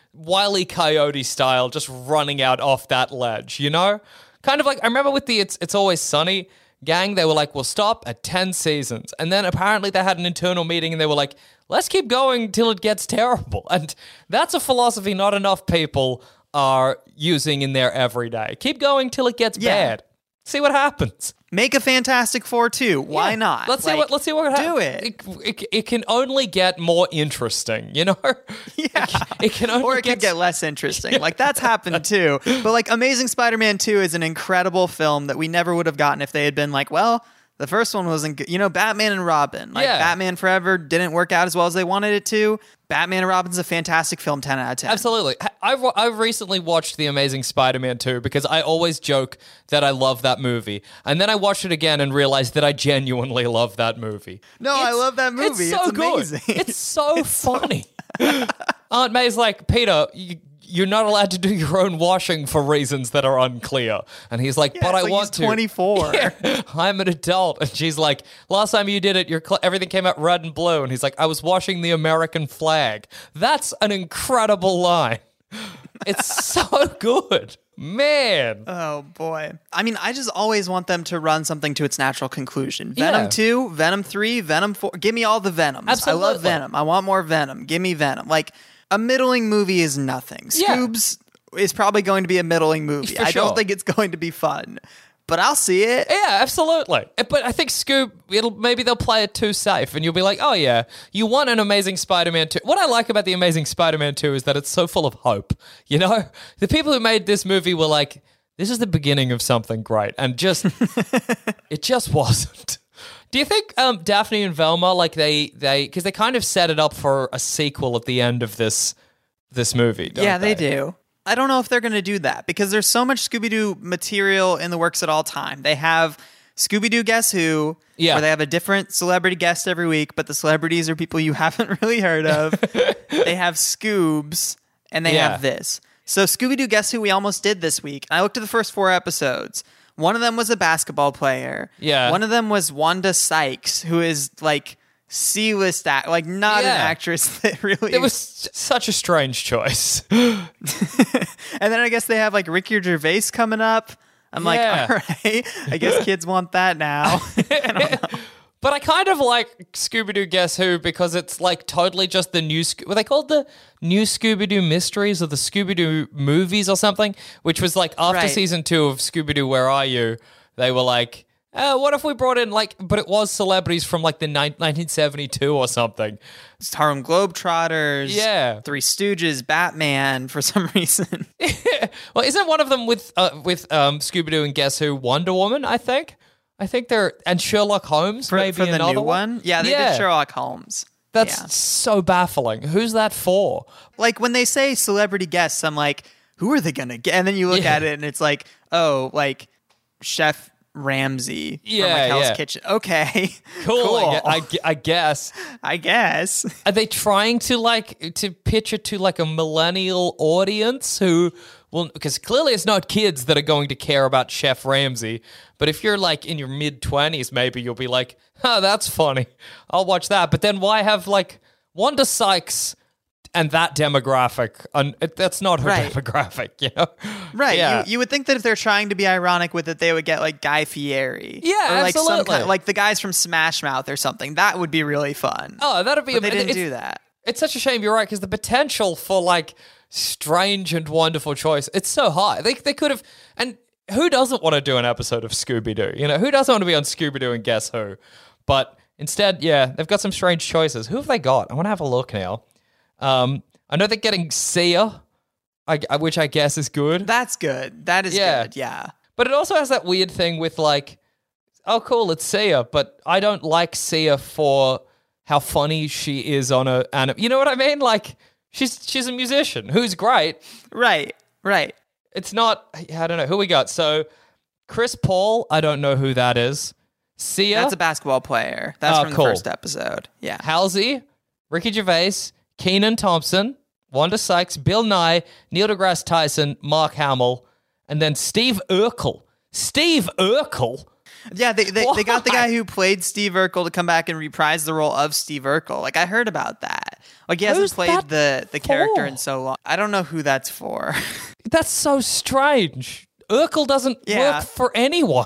Wile E. Coyote style, just running out off that ledge, you know? Kind of like, I remember with the It's Always Sunny gang, they were like, we'll stop at 10 seasons. And then apparently they had an internal meeting and they were like, let's keep going till it gets terrible. And that's a philosophy not enough people are using in their everyday. Keep going till it gets bad. See what happens. Make a Fantastic Four 2. Why not? Let's see what happens. Do it. It can only get more interesting, you know? Yeah. It can only or it could get less interesting. Like, that's happened too. But, like, Amazing Spider-Man 2 is an incredible film that we never would have gotten if they had been like, well, the first one wasn't good. You know, Batman and Robin. Like, Batman Forever didn't work out as well as they wanted it to. Batman and Robin's a fantastic film, 10 out of 10. Absolutely. I've recently watched The Amazing Spider-Man 2 because I always joke that I love that movie. And then I watched it again and realized that I genuinely love that movie. No, I love that movie. It's so good. Amazing. It's so funny. Aunt May's like, Peter, you're not allowed to do your own washing for reasons that are unclear. And he's like, but I want to. 24. Yeah, I'm an adult. And she's like, last time you did it, everything came out red and blue. And he's like, I was washing the American flag. That's an incredible line. It's so good. Man. Oh, boy. I mean, I just always want them to run something to its natural conclusion. Venom 2, Venom 3, Venom 4. Give me all the Venoms. Absolutely. I love Venom. I want more Venom. Give me Venom. Like, a middling movie is nothing. Scoobs is probably going to be a middling movie. I don't think it's going to be fun, but I'll see it. Yeah, absolutely. But I think Scoob, maybe they'll play it too safe, and you'll be like, oh yeah, you want an Amazing Spider-Man 2. What I like about the Amazing Spider-Man 2 is that it's so full of hope. You know, the people who made this movie were like, this is the beginning of something great, and just it just wasn't. Do you think Daphne and Velma, like because they kind of set it up for a sequel at the end of this movie, don't they do. I don't know if they're going to do that because there's so much Scooby-Doo material in the works at all time. They have Scooby-Doo Guess Who, where they have a different celebrity guest every week, but the celebrities are people you haven't really heard of. They have Scoobs, and they have this. So Scooby-Doo Guess Who we almost did this week. I looked at the first 4 episodes. One of them was a basketball player. Yeah. One of them was Wanda Sykes, who is like C-list not an actress that really. It was such a strange choice. And then I guess they have like Ricky Gervais coming up. I'm like, all right, I guess kids want that now. I don't know. But I kind of like Scooby-Doo Guess Who because it's like totally just the new, were they called the new Scooby-Doo Mysteries or the Scooby-Doo Movies or something? Which was like after season 2 of Scooby-Doo Where Are You? They were like, what if we brought in but it was celebrities from like the 1972 or something. It's Harlem Globetrotters. Yeah. Three Stooges, Batman for some reason. Well, isn't one of them with Scooby-Doo and Guess Who Wonder Woman, I think? I think they're, and Sherlock Holmes, maybe for the another new one. Yeah, they did Sherlock Holmes. That's so baffling. Who's that for? Like when they say celebrity guests, I'm like, who are they gonna get? And then you look at it and it's like, oh, like Chef Ramsay from like Hell's Kitchen. Okay, cool. I guess. I guess. Are they trying to pitch it to like a millennial audience who? Well, because clearly it's not kids that are going to care about Chef Ramsay. But if you're like in your mid-20s, maybe you'll be like, oh, that's funny. I'll watch that. But then why have like Wanda Sykes and that demographic? That's not her demographic, you know? Right. Yeah. You would think that if they're trying to be ironic with it, they would get like Guy Fieri. Yeah, or like absolutely. like the guys from Smash Mouth or something. That would be really fun. Oh, that'd be. But they didn't do that. It's such a shame. You're right, because the potential for like strange and wonderful choice, it's so high. They could have, and who doesn't want to do an episode of Scooby-Doo? You know, who doesn't want to be on Scooby-Doo and Guess Who? But instead, they've got some strange choices. Who have they got? I want to have a look now. I know they're getting Sia, which I guess is good. That's good. That is good, yeah. But it also has that weird thing with like, oh cool, it's Sia, but I don't like Sia for how funny she is on you know what I mean? Like, she's a musician who's great. Right. It's not, I don't know, who we got? So, Chris Paul, I don't know who that is. Sia. That's a basketball player. That's from the first episode. Yeah. Halsey, Ricky Gervais, Kenan Thompson, Wanda Sykes, Bill Nye, Neil deGrasse Tyson, Mark Hamill, and then Steve Urkel. Steve Urkel? Yeah, they got the guy who played Steve Urkel to come back and reprise the role of Steve Urkel. Like, I heard about that. Like, he hasn't played the character in so long. I don't know who that's for. That's so strange. Urkel doesn't work for anyone.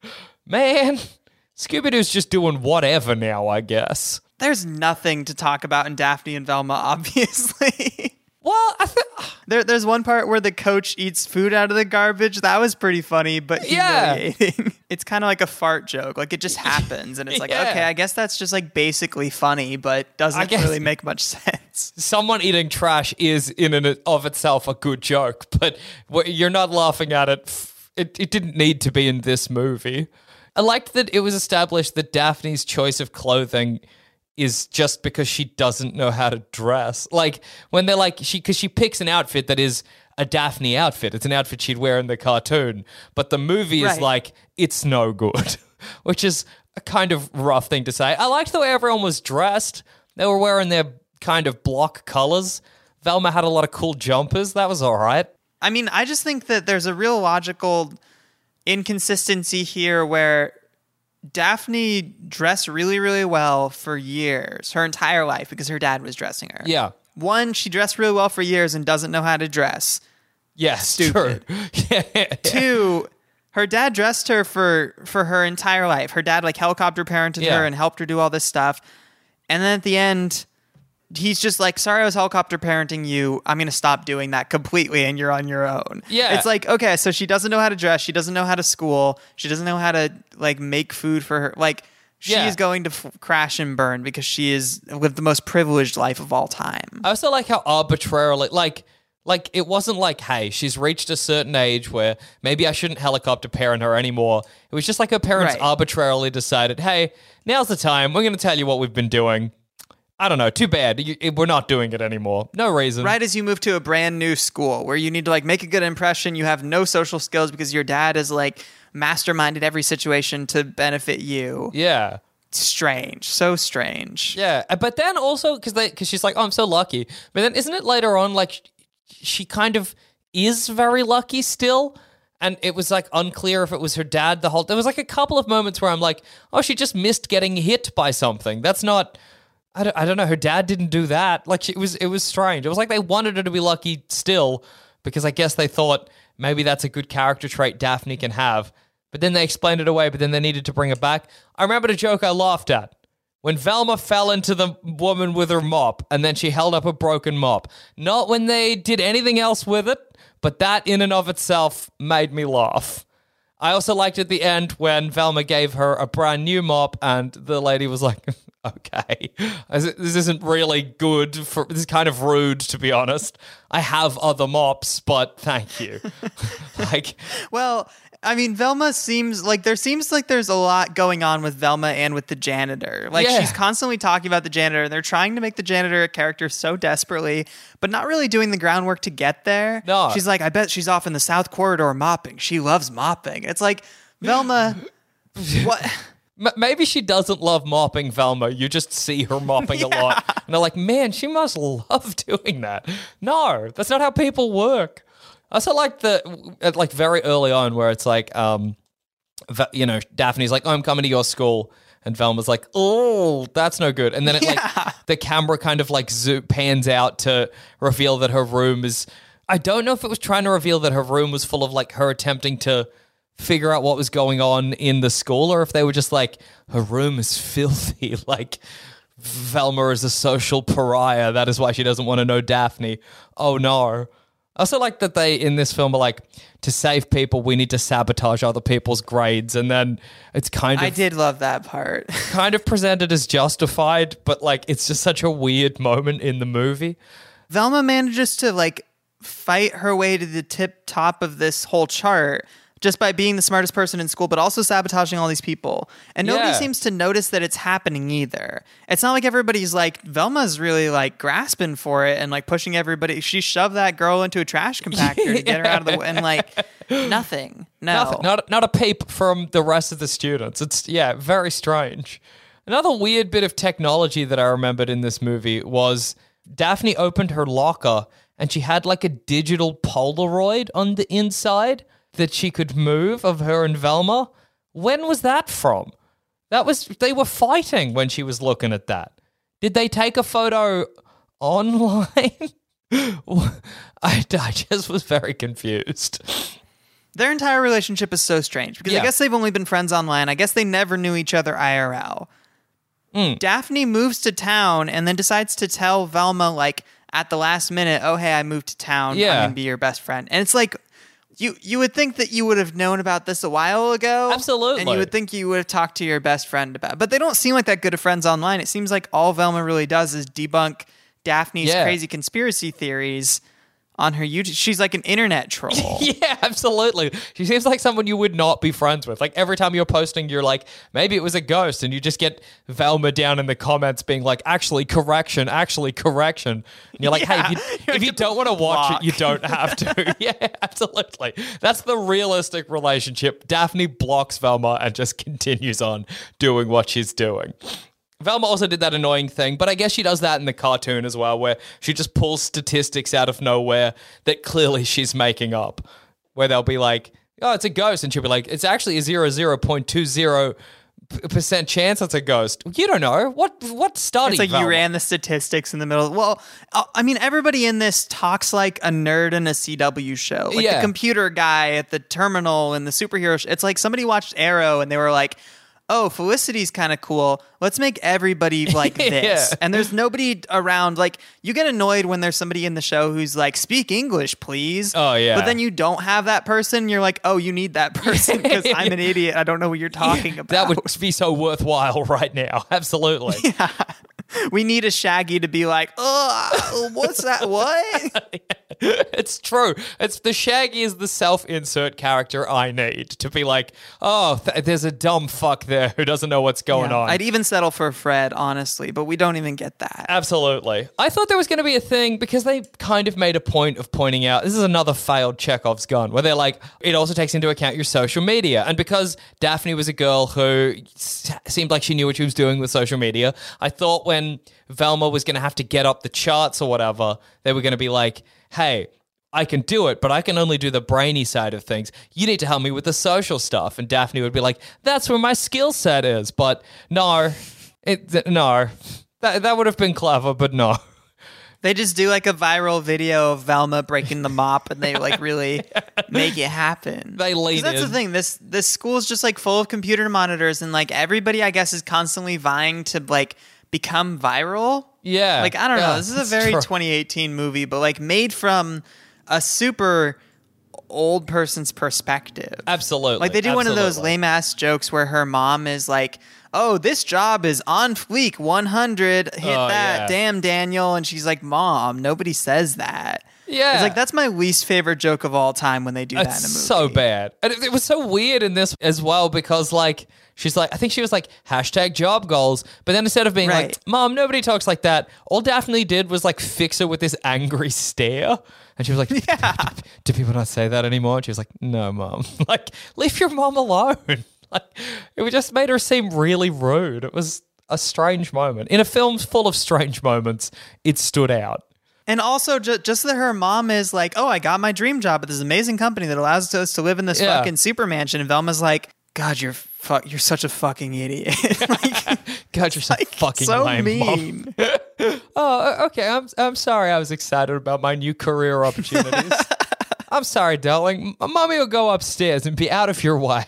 Man, Scooby-Doo's just doing whatever now, I guess. There's nothing to talk about in Daphne and Velma, obviously. Well, there's one part where the coach eats food out of the garbage. That was pretty funny, but humiliating. It's kind of like a fart joke. Like, it just happens, and it's like, okay, I guess that's just like basically funny, but doesn't really make much sense. Someone eating trash is in and of itself a good joke, but you're not laughing at it. It didn't need to be in this movie. I liked that it was established that Daphne's choice of clothing is just because she doesn't know how to dress. Like, when they're like, because she picks an outfit that is a Daphne outfit. It's an outfit she'd wear in the cartoon. But the movie is like, it's no good, which is a kind of rough thing to say. I liked the way everyone was dressed. They were wearing their kind of block colors. Velma had a lot of cool jumpers. That was all right. I mean, I just think that there's a real logical inconsistency here where Daphne dressed really, really well for years, her entire life, because her dad was dressing her. Yeah. One, she dressed really well for years and doesn't know how to dress. Yes, stupid. True. Yeah. Two, her dad dressed her for her entire life. Her dad like helicopter parented her and helped her do all this stuff. And then at the end, he's just like, sorry, I was helicopter parenting you. I'm going to stop doing that completely and you're on your own. Yeah. It's like, okay, so she doesn't know how to dress. She doesn't know how to school. She doesn't know how to like make food for her. Like, she is going to crash and burn because she is lived the most privileged life of all time. I also like how arbitrarily, like it wasn't like, hey, she's reached a certain age where maybe I shouldn't helicopter parent her anymore. It was just like her parents arbitrarily decided, hey, now's the time. We're going to tell you what we've been doing. I don't know. Too bad. We're not doing it anymore. No reason. Right as you move to a brand new school where you need to like make a good impression, you have no social skills because your dad is like masterminded every situation to benefit you. Yeah. Strange. So strange. Yeah. But then also, because she's like, oh, I'm so lucky. But then isn't it later on like she kind of is very lucky still? And it was like unclear if it was her dad the whole... There was like a couple of moments where I'm like, oh, she just missed getting hit by something. That's not... I don't know. Her dad didn't do that. Like, it was strange. It was like they wanted her to be lucky still because I guess they thought maybe that's a good character trait Daphne can have. But then they explained it away, but then they needed to bring it back. I remember the joke I laughed at. When Velma fell into the woman with her mop and then she held up a broken mop. Not when they did anything else with it, but that in and of itself made me laugh. I also liked at the end when Velma gave her a brand new mop and the lady was like... Okay, this isn't really good. This is kind of rude, to be honest. I have other mops, but thank you. Well, I mean, Velma seems like there's a lot going on with Velma and with the janitor. Like, she's constantly talking about the janitor, and they're trying to make the janitor a character so desperately, but not really doing the groundwork to get there. No. She's like, I bet she's off in the South Corridor mopping. She loves mopping. It's like, Velma, what... Maybe she doesn't love mopping, Velma. You just see her mopping a lot. And they're like, man, she must love doing that. No, that's not how people work. I also like very early on where it's like, Daphne's like, oh, I'm coming to your school. And Velma's like, oh, that's no good. And then the camera kind of like pans out to reveal that her room is, I don't know if it was trying to reveal that her room was full of like her attempting to figure out what was going on in the school, or if they were just like, her room is filthy, like Velma is a social pariah, that is why she doesn't want to know Daphne. Oh no. I also like that they in this film are like, to save people we need to sabotage other people's grades, and then it's kind of... I did love that part. Kind of presented as justified, but like it's just such a weird moment in the movie. Velma manages to like fight her way to the tip top of this whole chart just by being the smartest person in school, but also sabotaging all these people. And nobody seems to notice that it's happening either. It's not like everybody's like, Velma's really like grasping for it and like pushing everybody. She shoved that girl into a trash compactor to get her out of the way. And like, nothing. No. Nothing. Not a peep from the rest of the students. It's, very strange. Another weird bit of technology that I remembered in this movie was Daphne opened her locker and she had like a digital Polaroid on the inside that she could move of her and Velma, When was that from? They were fighting when she was looking at that. Did they take a photo online? I just was very confused. Their entire relationship is so strange because I guess they've only been friends online. I guess they never knew each other IRL. Daphne moves to town and then decides to tell Velma, like, at the last minute, oh, hey, I moved to town. I'm going to be your best friend. And it's like, you would think that you would have known about this a while ago. Absolutely. And you would think you would have talked to your best friend about it. But they don't seem like that good of friends online. It seems like all Velma really does is debunk Daphne's crazy conspiracy theories on her YouTube. She's like an internet troll. Yeah, absolutely. She seems like someone you would not be friends with. Like every time you're posting, you're like, maybe it was a ghost, and you just get Velma down in the comments being like, actually, correction. And you're like, hey, if you don't want to watch it, you don't have to. Yeah, absolutely. That's the realistic relationship. Daphne blocks Velma and just continues on doing what she's doing. Velma also did that annoying thing, but I guess she does that in the cartoon as well, where she just pulls statistics out of nowhere that clearly she's making up, where they'll be like, oh, it's a ghost, and she'll be like, it's actually a 0.20% chance it's a ghost. You don't know. What study, It's like Velma? You ran the statistics in the middle. Well, I mean, everybody in this talks like a nerd in a CW show. Like the computer guy at the terminal in the superhero show. It's like somebody watched Arrow, and they were like, oh, Felicity's kind of cool. Let's make everybody like this. And there's nobody around. Like, you get annoyed when there's somebody in the show who's like, speak English, please. Oh, yeah. But then you don't have that person. You're like, oh, you need that person because I'm an idiot. I don't know what you're talking about. That would be so worthwhile right now. Absolutely. Yeah. We need a Shaggy to be like, oh, what's that? What? It's true. It's the Shaggy is the self-insert character I need to be like, oh, there's a dumb fuck there who doesn't know what's going on. I'd even settle for Fred, honestly, but we don't even get that. Absolutely. I thought there was going to be a thing because they kind of made a point of pointing out, this is another failed Chekhov's gun, where they're like, it also takes into account your social media. And because Daphne was a girl who seemed like she knew what she was doing with social media, I thought when Velma was going to have to get up the charts or whatever, they were going to be like, hey, I can do it, but I can only do the brainy side of things. You need to help me with the social stuff. And Daphne would be like, that's where my skill set is. But no, that would have been clever, but no. They just do like a viral video of Velma breaking the mop, and they like really make it happen. They lean in. That's the thing. This school is just like full of computer monitors, and like everybody, I guess, is constantly vying to like become viral. Yeah. Like, I don't know. This is a very 2018 movie, but like made from a super old person's perspective. Absolutely. Like they do one of those lame ass jokes where her mom is like, oh, this job is on fleek, 100, hit that, yeah. Damn, Daniel. And she's like, Mom, nobody says that. Yeah. It's like, that's my least favorite joke of all time when they do that in a movie. So bad. And it was so weird in this as well because, like, she's like, I think she was like, #job goals. But then instead of being like, Mom, nobody talks like that, all Daphne did was like fix her with this angry stare. And she was like, do people not say that anymore? And she was like, no, Mom. Like, leave your mom alone. Like, it just made her seem really rude. It was a strange moment. In a film full of strange moments, it stood out. And also, just that her mom is like, oh, I got my dream job at this amazing company that allows us to live in this fucking super mansion. And Velma's like, God, you're such a fucking idiot. Like, God, you're so fucking so lame, mean. Mom. Oh, okay. I'm sorry. I was excited about my new career opportunities. I'm sorry, darling. Mommy will go upstairs and be out of your way.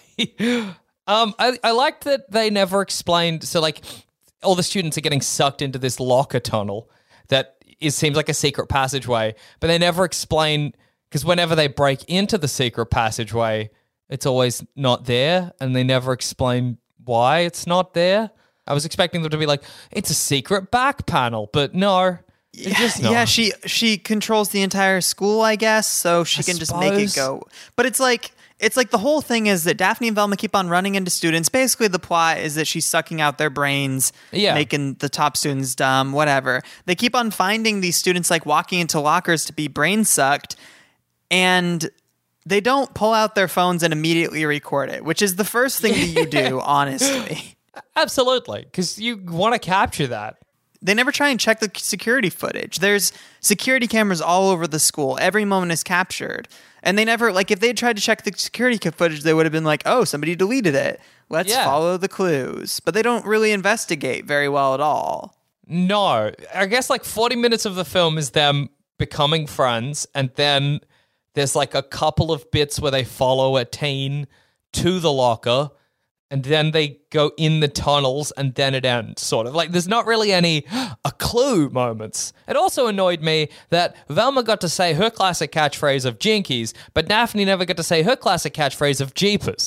I liked that they never explained. So, like, all the students are getting sucked into this locker tunnel that seems like a secret passageway, but they never explain, because whenever they break into the secret passageway, it's always not there, and they never explain why it's not there. I was expecting them to be like, it's a secret back panel, but no. Yeah, she controls the entire school, I guess, so she can just make it go. But it's like the whole thing is that Daphne and Velma keep on running into students. Basically, the plot is that she's sucking out their brains, making the top students dumb, whatever. They keep on finding these students like walking into lockers to be brain sucked, and they don't pull out their phones and immediately record it, which is the first thing that you do, honestly. Absolutely, because you want to capture that. They never try and check the security footage. There's security cameras all over the school. Every moment is captured. And they never, like, if they had tried to check the security footage, they would have been like, oh, somebody deleted it. Let's follow the clues. But they don't really investigate very well at all. No. I guess like 40 minutes of the film is them becoming friends, and then there's like a couple of bits where they follow a teen to the locker, and then they go in the tunnels, and then it ends, sort of. Like, there's not really any a clue moments. It also annoyed me that Velma got to say her classic catchphrase of Jinkies, but Daphne never got to say her classic catchphrase of Jeepers.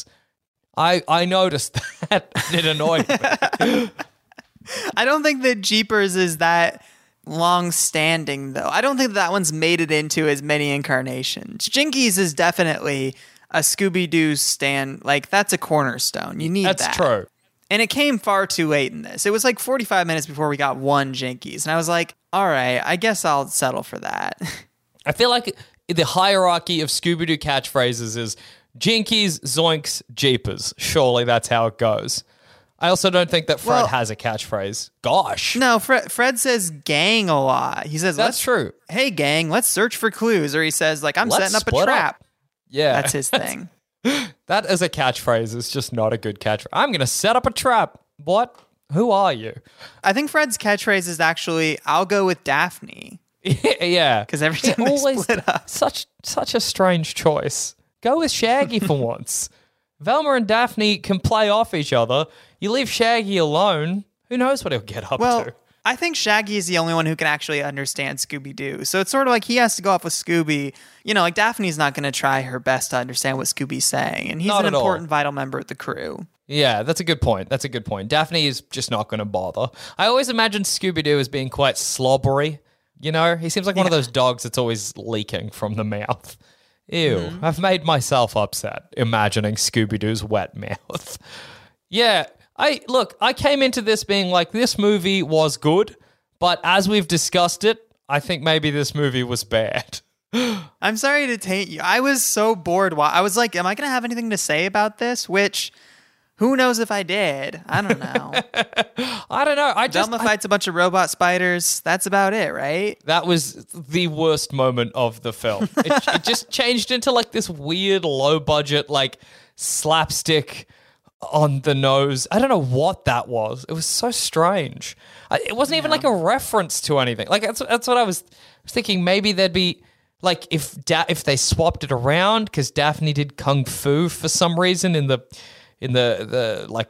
I noticed that. It annoyed me. I don't think that Jeepers is that long-standing, though. I don't think that one's made it into as many incarnations. Jinkies is definitely a Scooby-Doo stand, like, that's a cornerstone. You need that. That's true. And it came far too late in this. It was like 45 minutes before we got one Jinkies. And I was like, all right, I guess I'll settle for that. I feel like the hierarchy of Scooby-Doo catchphrases is Jinkies, Zoinks, Jeepers. Surely that's how it goes. I also don't think that Fred has a catchphrase. Gosh. No, Fred says gang a lot. He says, that's true. Hey, gang, let's search for clues. Or he says, like, I'm setting up a trap. Yeah. That's his thing. That as a catchphrase is just not a good catchphrase. I'm going to set up a trap. What? Who are you? I think Fred's catchphrase is actually, I'll go with Daphne. Yeah. Because every time they split up. Such a strange choice. Go with Shaggy for once. Velma and Daphne can play off each other. You leave Shaggy alone, who knows what he'll get up to? I think Shaggy is the only one who can actually understand Scooby-Doo. So it's sort of like he has to go off with Scooby. You know, like Daphne's not going to try her best to understand what Scooby's saying. And he's an important, vital member of the crew. Yeah, that's a good point. Daphne is just not going to bother. I always imagined Scooby-Doo as being quite slobbery. You know, he seems like one of those dogs that's always leaking from the mouth. Ew, I've made myself upset imagining Scooby-Doo's wet mouth. Yeah, I came into this being like, this movie was good, but as we've discussed it, I think maybe this movie was bad. I'm sorry to taint you. I was so bored. I was like, am I going to have anything to say about this? Which, who knows if I did? I don't know. I don't know. Velma fights a bunch of robot spiders. That's about it, right? That was the worst moment of the film. It just changed into like this weird low budget, like slapstick on the nose. I don't know what that was. It was so strange. It wasn't even like a reference to anything. Like that's what I was thinking. Maybe there'd be like if they swapped it around, because Daphne did kung fu for some reason in the like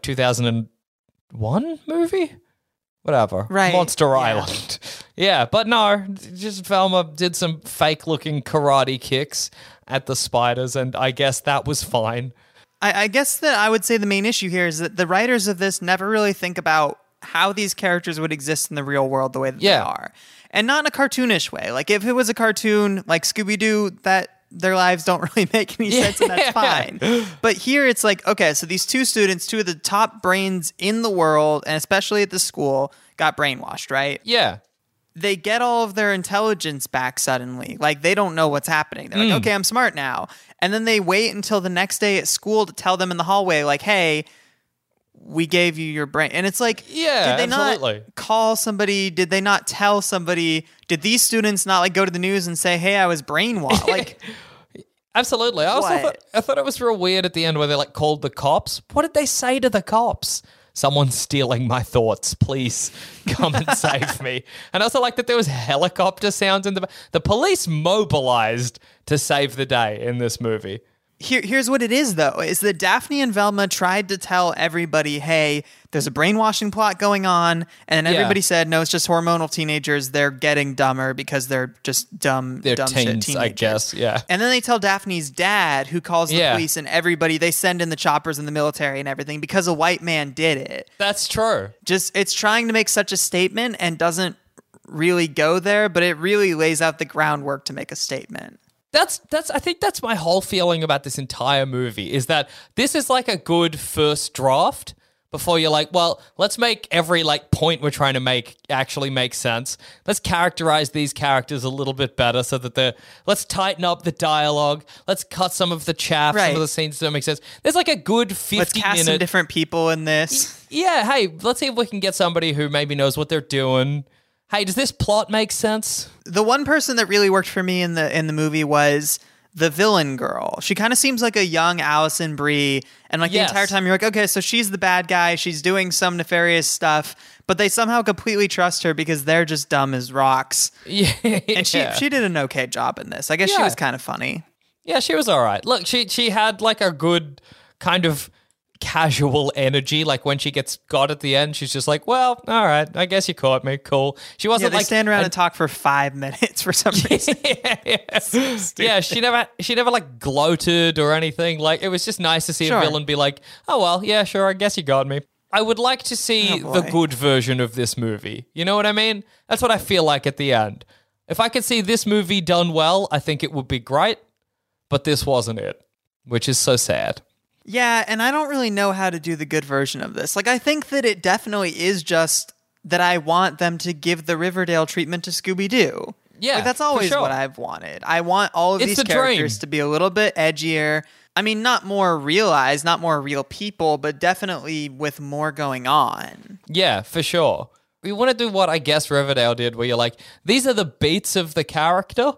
2001 movie, whatever, right? Monster Island. Yeah, but no, just Velma did some fake looking karate kicks at the spiders, and I guess that was fine. I guess that I would say the main issue here is that the writers of this never really think about how these characters would exist in the real world the way that they are. And not in a cartoonish way. Like, if it was a cartoon like Scooby-Doo, that their lives don't really make any sense, and that's fine. But here it's like, okay, so these two students, two of the top brains in the world, and especially at the school, got brainwashed, right? Yeah. They get all of their intelligence back suddenly. Like, they don't know what's happening. They're like, okay, I'm smart now. And then they wait until the next day at school to tell them in the hallway, like, hey, we gave you your brain. And it's like, did they not call somebody? Did they not tell somebody? Did these students not like go to the news and say, hey, I was brainwashed? Like, absolutely. I thought it was real weird at the end where they like called the cops. What did they say to the cops? Someone's stealing my thoughts. Please come and save me. And I also like that there was helicopter sounds in the police mobilized to save the day in this movie. Here's what it is, though, is that Daphne and Velma tried to tell everybody, hey, there's a brainwashing plot going on, and then everybody said, no, it's just hormonal teenagers. They're getting dumber because they're just dumb teens, shit teenagers. I guess, yeah. And then they tell Daphne's dad, who calls the police, and everybody, they send in the choppers and the military and everything because a white man did it. That's true. It's trying to make such a statement and doesn't really go there, but it really lays out the groundwork to make a statement. I think that's my whole feeling about this entire movie, is that this is like a good first draft before you're like, well, let's make every like point we're trying to make actually make sense. Let's characterize these characters a little bit better so that let's tighten up the dialogue. Let's cut some of the chaff, some of the scenes that don't make sense. There's like a good 50-minute... Let's cast some different people in this. Yeah, hey, let's see if we can get somebody who maybe knows what they're doing. hey, does this plot make sense? The one person that really worked for me in the movie was the villain girl. She kind of seems like a young Alison Brie, and like the entire time you're like, okay, so she's the bad guy, she's doing some nefarious stuff, but they somehow completely trust her because they're just dumb as rocks. Yeah. And she did an okay job in this. I guess she was kind of funny. Yeah, she was all right. Look, she had like a good kind of casual energy. Like when she got at the end, she's just like, well, all right, I guess you caught me. Cool. She wasn't they stand around and talk for 5 minutes for some reason. Yeah, she never like gloated or anything. Like it was just nice to see a villain be like, oh well, yeah, sure, I guess you got me. I would like to see the good version of this movie. You know what I mean? That's what I feel like at the end. If I could see this movie done well, I think it would be great. But this wasn't it, which is so sad. Yeah, and I don't really know how to do the good version of this. Like, I think that it definitely is just that I want them to give the Riverdale treatment to Scooby-Doo. Yeah, like, that's always what I've wanted. I want all of these characters to be a little bit edgier. I mean, not more realized, not more real people, but definitely with more going on. Yeah, for sure. We want to do what I guess Riverdale did, where you're like, these are the beats of the character.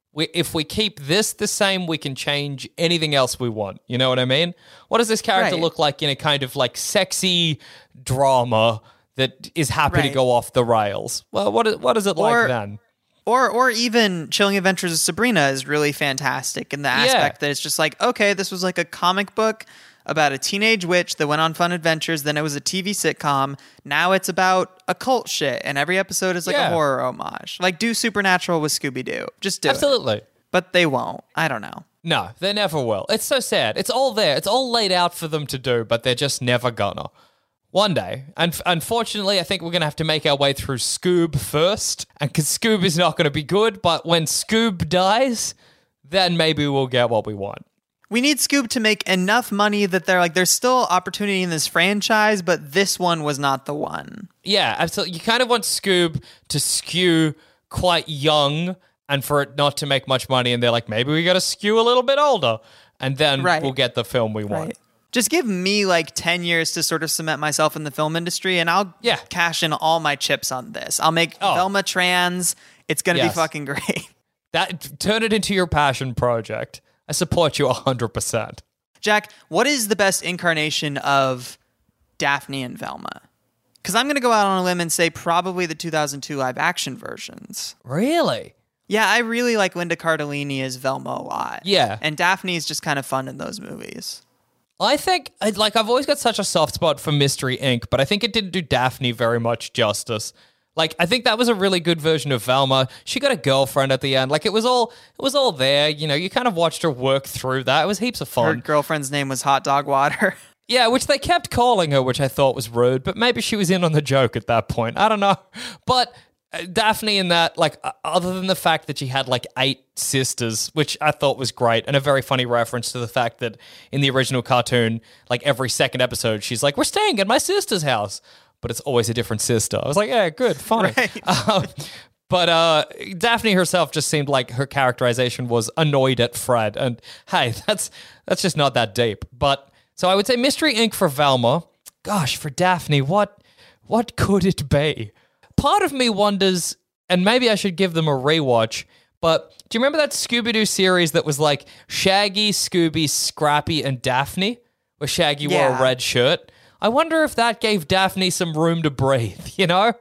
If we keep this the same, we can change anything else we want. You know what I mean? What does this character look like in a kind of like sexy drama that is happy to go off the rails? Well, what is it like then? Or even Chilling Adventures of Sabrina is really fantastic in the aspect that it's just like, okay, this was like a comic book about a teenage witch that went on fun adventures. Then it was a TV sitcom. Now it's about occult shit, and every episode is like a horror homage. Like, do Supernatural with Scooby-Doo. Just do it. But they won't. I don't know. No, they never will. It's so sad. It's all there. It's all laid out for them to do, but they're just never gonna. One day. And unfortunately, I think we're going to have to make our way through Scoob first. And because Scoob is not going to be good, but when Scoob dies, then maybe we'll get what we want. We need Scoob to make enough money that they're like, there's still opportunity in this franchise, but this one was not the one. Yeah, absolutely. You kind of want Scoob to skew quite young and for it not to make much money. And they're like, maybe we got to skew a little bit older. And then we'll get the film we want. Just give me like 10 years to sort of cement myself in the film industry, and I'll cash in all my chips on this. I'll make Velma trans. It's going to be fucking great. Turn it into your passion project. I support you 100%. Jack, what is the best incarnation of Daphne and Velma? Because I'm going to go out on a limb and say probably the 2002 live action versions. Really? Yeah, I really like Linda Cardellini as Velma a lot. Yeah. And Daphne is just kind of fun in those movies. I think, like, I've always got such a soft spot for Mystery Inc., but I think it didn't do Daphne very much justice. Like, I think that was a really good version of Velma. She got a girlfriend at the end. Like, it was all there. You know, you kind of watched her work through that. It was heaps of fun. Her girlfriend's name was Hot Dog Water. Yeah, which they kept calling her, which I thought was rude, but maybe she was in on the joke at that point. I don't know. But Daphne in that, like, other than the fact that she had, like, 8 sisters, which I thought was great, and a very funny reference to the fact that in the original cartoon, like, every second episode, she's like, we're staying at my sister's house. But it's always a different sister. I was like, yeah, good, funny. Right. But Daphne herself just seemed like her characterization was annoyed at Fred. And hey, that's just not that deep. But so I would say Mystery Inc. for Velma. Gosh, for Daphne, what could it be? Part of me wonders, and maybe I should give them a rewatch, but do you remember that Scooby-Doo series that was like Shaggy, Scooby, Scrappy, and Daphne? Where Shaggy wore a red shirt? I wonder if that gave Daphne some room to breathe, you know?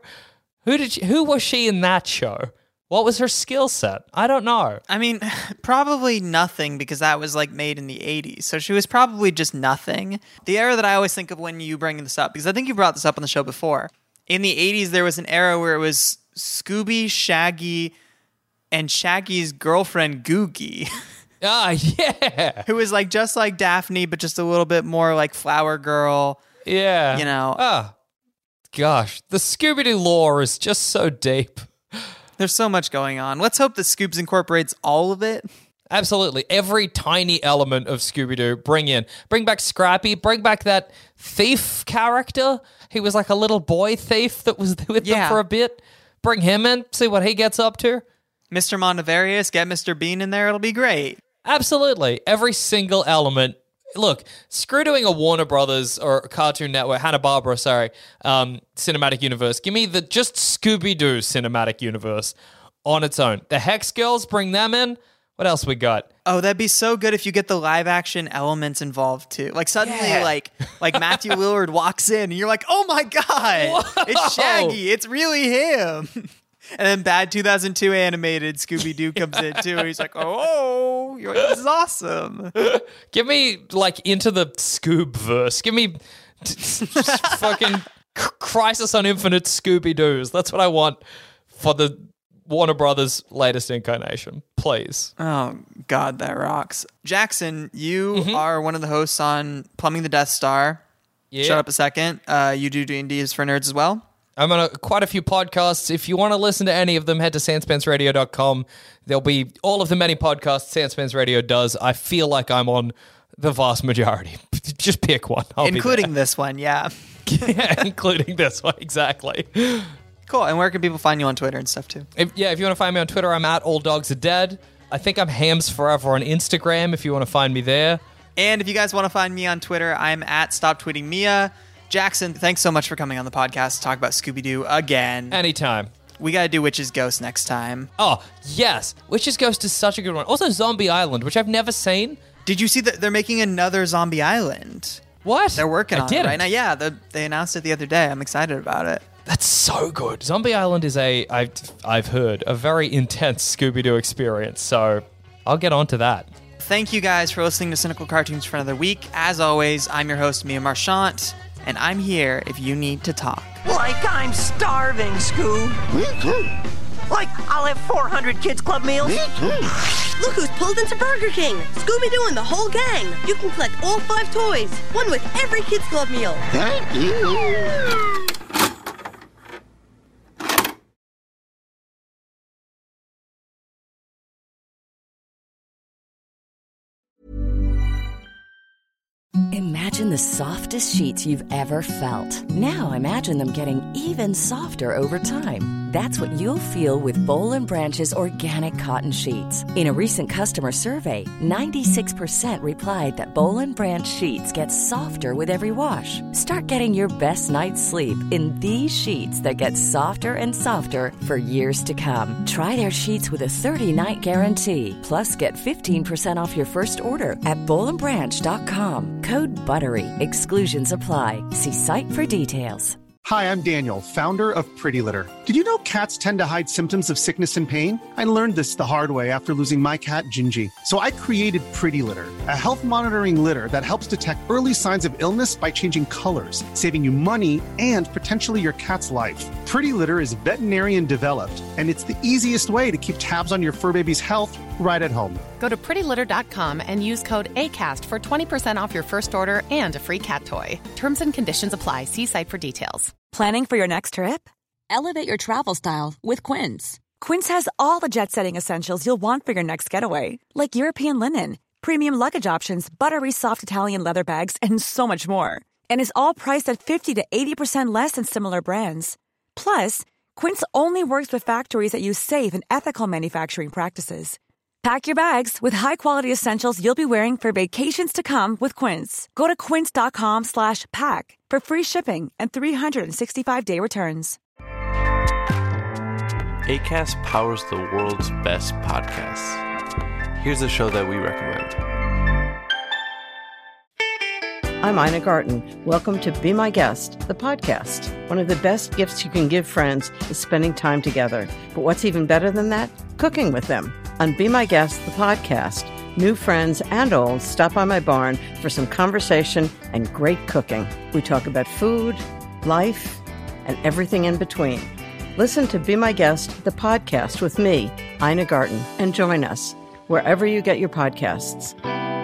Who was she in that show? What was her skill set? I don't know. I mean, probably nothing, because that was like made in the 80s. So she was probably just nothing. The era that I always think of when you bring this up, because I think you brought this up on the show before. In the 80s, there was an era where it was Scooby, Shaggy, and Shaggy's girlfriend, Googie. Ah, yeah. Who was like just like Daphne, but just a little bit more like Flower Girl. Yeah. You know. Oh, gosh. The Scooby-Doo lore is just so deep. There's so much going on. Let's hope that Scoobs incorporates all of it. Absolutely. Every tiny element of Scooby-Doo, bring in. Bring back Scrappy. Bring back that thief character. He was like a little boy thief that was with them for a bit. Bring him in. See what he gets up to. Mr. Montevarious, get Mr. Bean in there. It'll be great. Absolutely. Every single element look, screw doing a Warner Brothers or a Cartoon Network, Hanna-Barbera, cinematic universe. Give me the just Scooby-Doo cinematic universe on its own. The Hex Girls, bring them in. What else we got? Oh, that'd be so good if you get the live action elements involved too. Like suddenly, like Matthew Lillard walks in and you're like, oh my God, Whoa. it's Shaggy. It's really him. And then bad 2002 animated Scooby-Doo comes in too. And he's like, oh, you're like, this is awesome. Give me like Into the Scoob-verse. Give me fucking Crisis on Infinite Scooby-Doos. That's what I want for the Warner Brothers' latest incarnation, please. Oh, God, that rocks. Jackson, you are one of the hosts on Plumbing the Death Star. Yeah. Shut up a second. You do D&D's for Nerds as well? I'm on quite a few podcasts. If you want to listen to any of them, head to sanspansradio.com. There'll be all of the many podcasts Sanspans Radio does. I feel like I'm on the vast majority. Just pick one. Including this one, yeah. Yeah, including this one, exactly. Cool. And where can people find you on Twitter and stuff too? If you want to find me on Twitter, I'm at AllDogsAreDead. I think I'm Hams Forever on Instagram if you want to find me there. And if you guys want to find me on Twitter, I'm at StopTweetingMia. Jackson, thanks so much for coming on the podcast to talk about Scooby-Doo again. Anytime. We got to do Witch's Ghost next time. Oh, yes. Witch's Ghost is such a good one. Also, Zombie Island, which I've never seen. Did you see that they're making another Zombie Island? What? They're working on it right now. Yeah, they announced it the other day. I'm excited about it. That's so good. Zombie Island is I've heard, a very intense Scooby-Doo experience, so I'll get on to that. Thank you guys for listening to Cynical Cartoons for another week. As always, I'm your host, Mia Marchant, and I'm here if you need to talk. Like I'm starving, Scoob. Me too. Like I'll have 400 Kids Club meals. Me too. Look who's pulled into Burger King. Scooby-Doo and the whole gang. You can collect all 5 toys, one with every Kids Club meal. Thank you. Imagine the softest sheets you've ever felt. Now imagine them getting even softer over time. That's what you'll feel with Boll & Branch's organic cotton sheets. In a recent customer survey, 96% replied that Boll & Branch sheets get softer with every wash. Start getting your best night's sleep in these sheets that get softer and softer for years to come. Try their sheets with a 30-night guarantee. Plus, get 15% off your first order at bollandbranch.com. Code BUTTERY. Exclusions apply. See site for details. Hi, I'm Daniel, founder of Pretty Litter. Did you know cats tend to hide symptoms of sickness and pain? I learned this the hard way after losing my cat, Gingy. So I created Pretty Litter, a health monitoring litter that helps detect early signs of illness by changing colors, saving you money and potentially your cat's life. Pretty Litter is veterinarian developed, and it's the easiest way to keep tabs on your fur baby's health right at home. Go to prettylitter.com and use code ACAST for 20% off your first order and a free cat toy. Terms and conditions apply. See site for details. Planning for your next trip? Elevate your travel style with Quince. Quince has all the jet-setting essentials you'll want for your next getaway, like European linen, premium luggage options, buttery soft Italian leather bags, and so much more. And is all priced at 50 to 80% less than similar brands. Plus, Quince only works with factories that use safe and ethical manufacturing practices. Pack your bags with high-quality essentials you'll be wearing for vacations to come with Quince. Go to quince.com/pack for free shipping and 365-day returns. Acast powers the world's best podcasts. Here's a show that we recommend. I'm Ina Garten. Welcome to Be My Guest, the podcast. One of the best gifts you can give friends is spending time together. But what's even better than that? Cooking with them. On Be My Guest, the podcast, new friends and old stop by my barn for some conversation and great cooking. We talk about food, life, and everything in between. Listen to Be My Guest, the podcast with me, Ina Garten, and join us wherever you get your podcasts.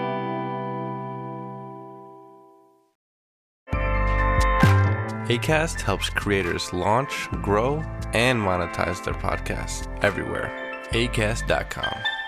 Acast helps creators launch, grow, and monetize their podcasts everywhere. Acast.com.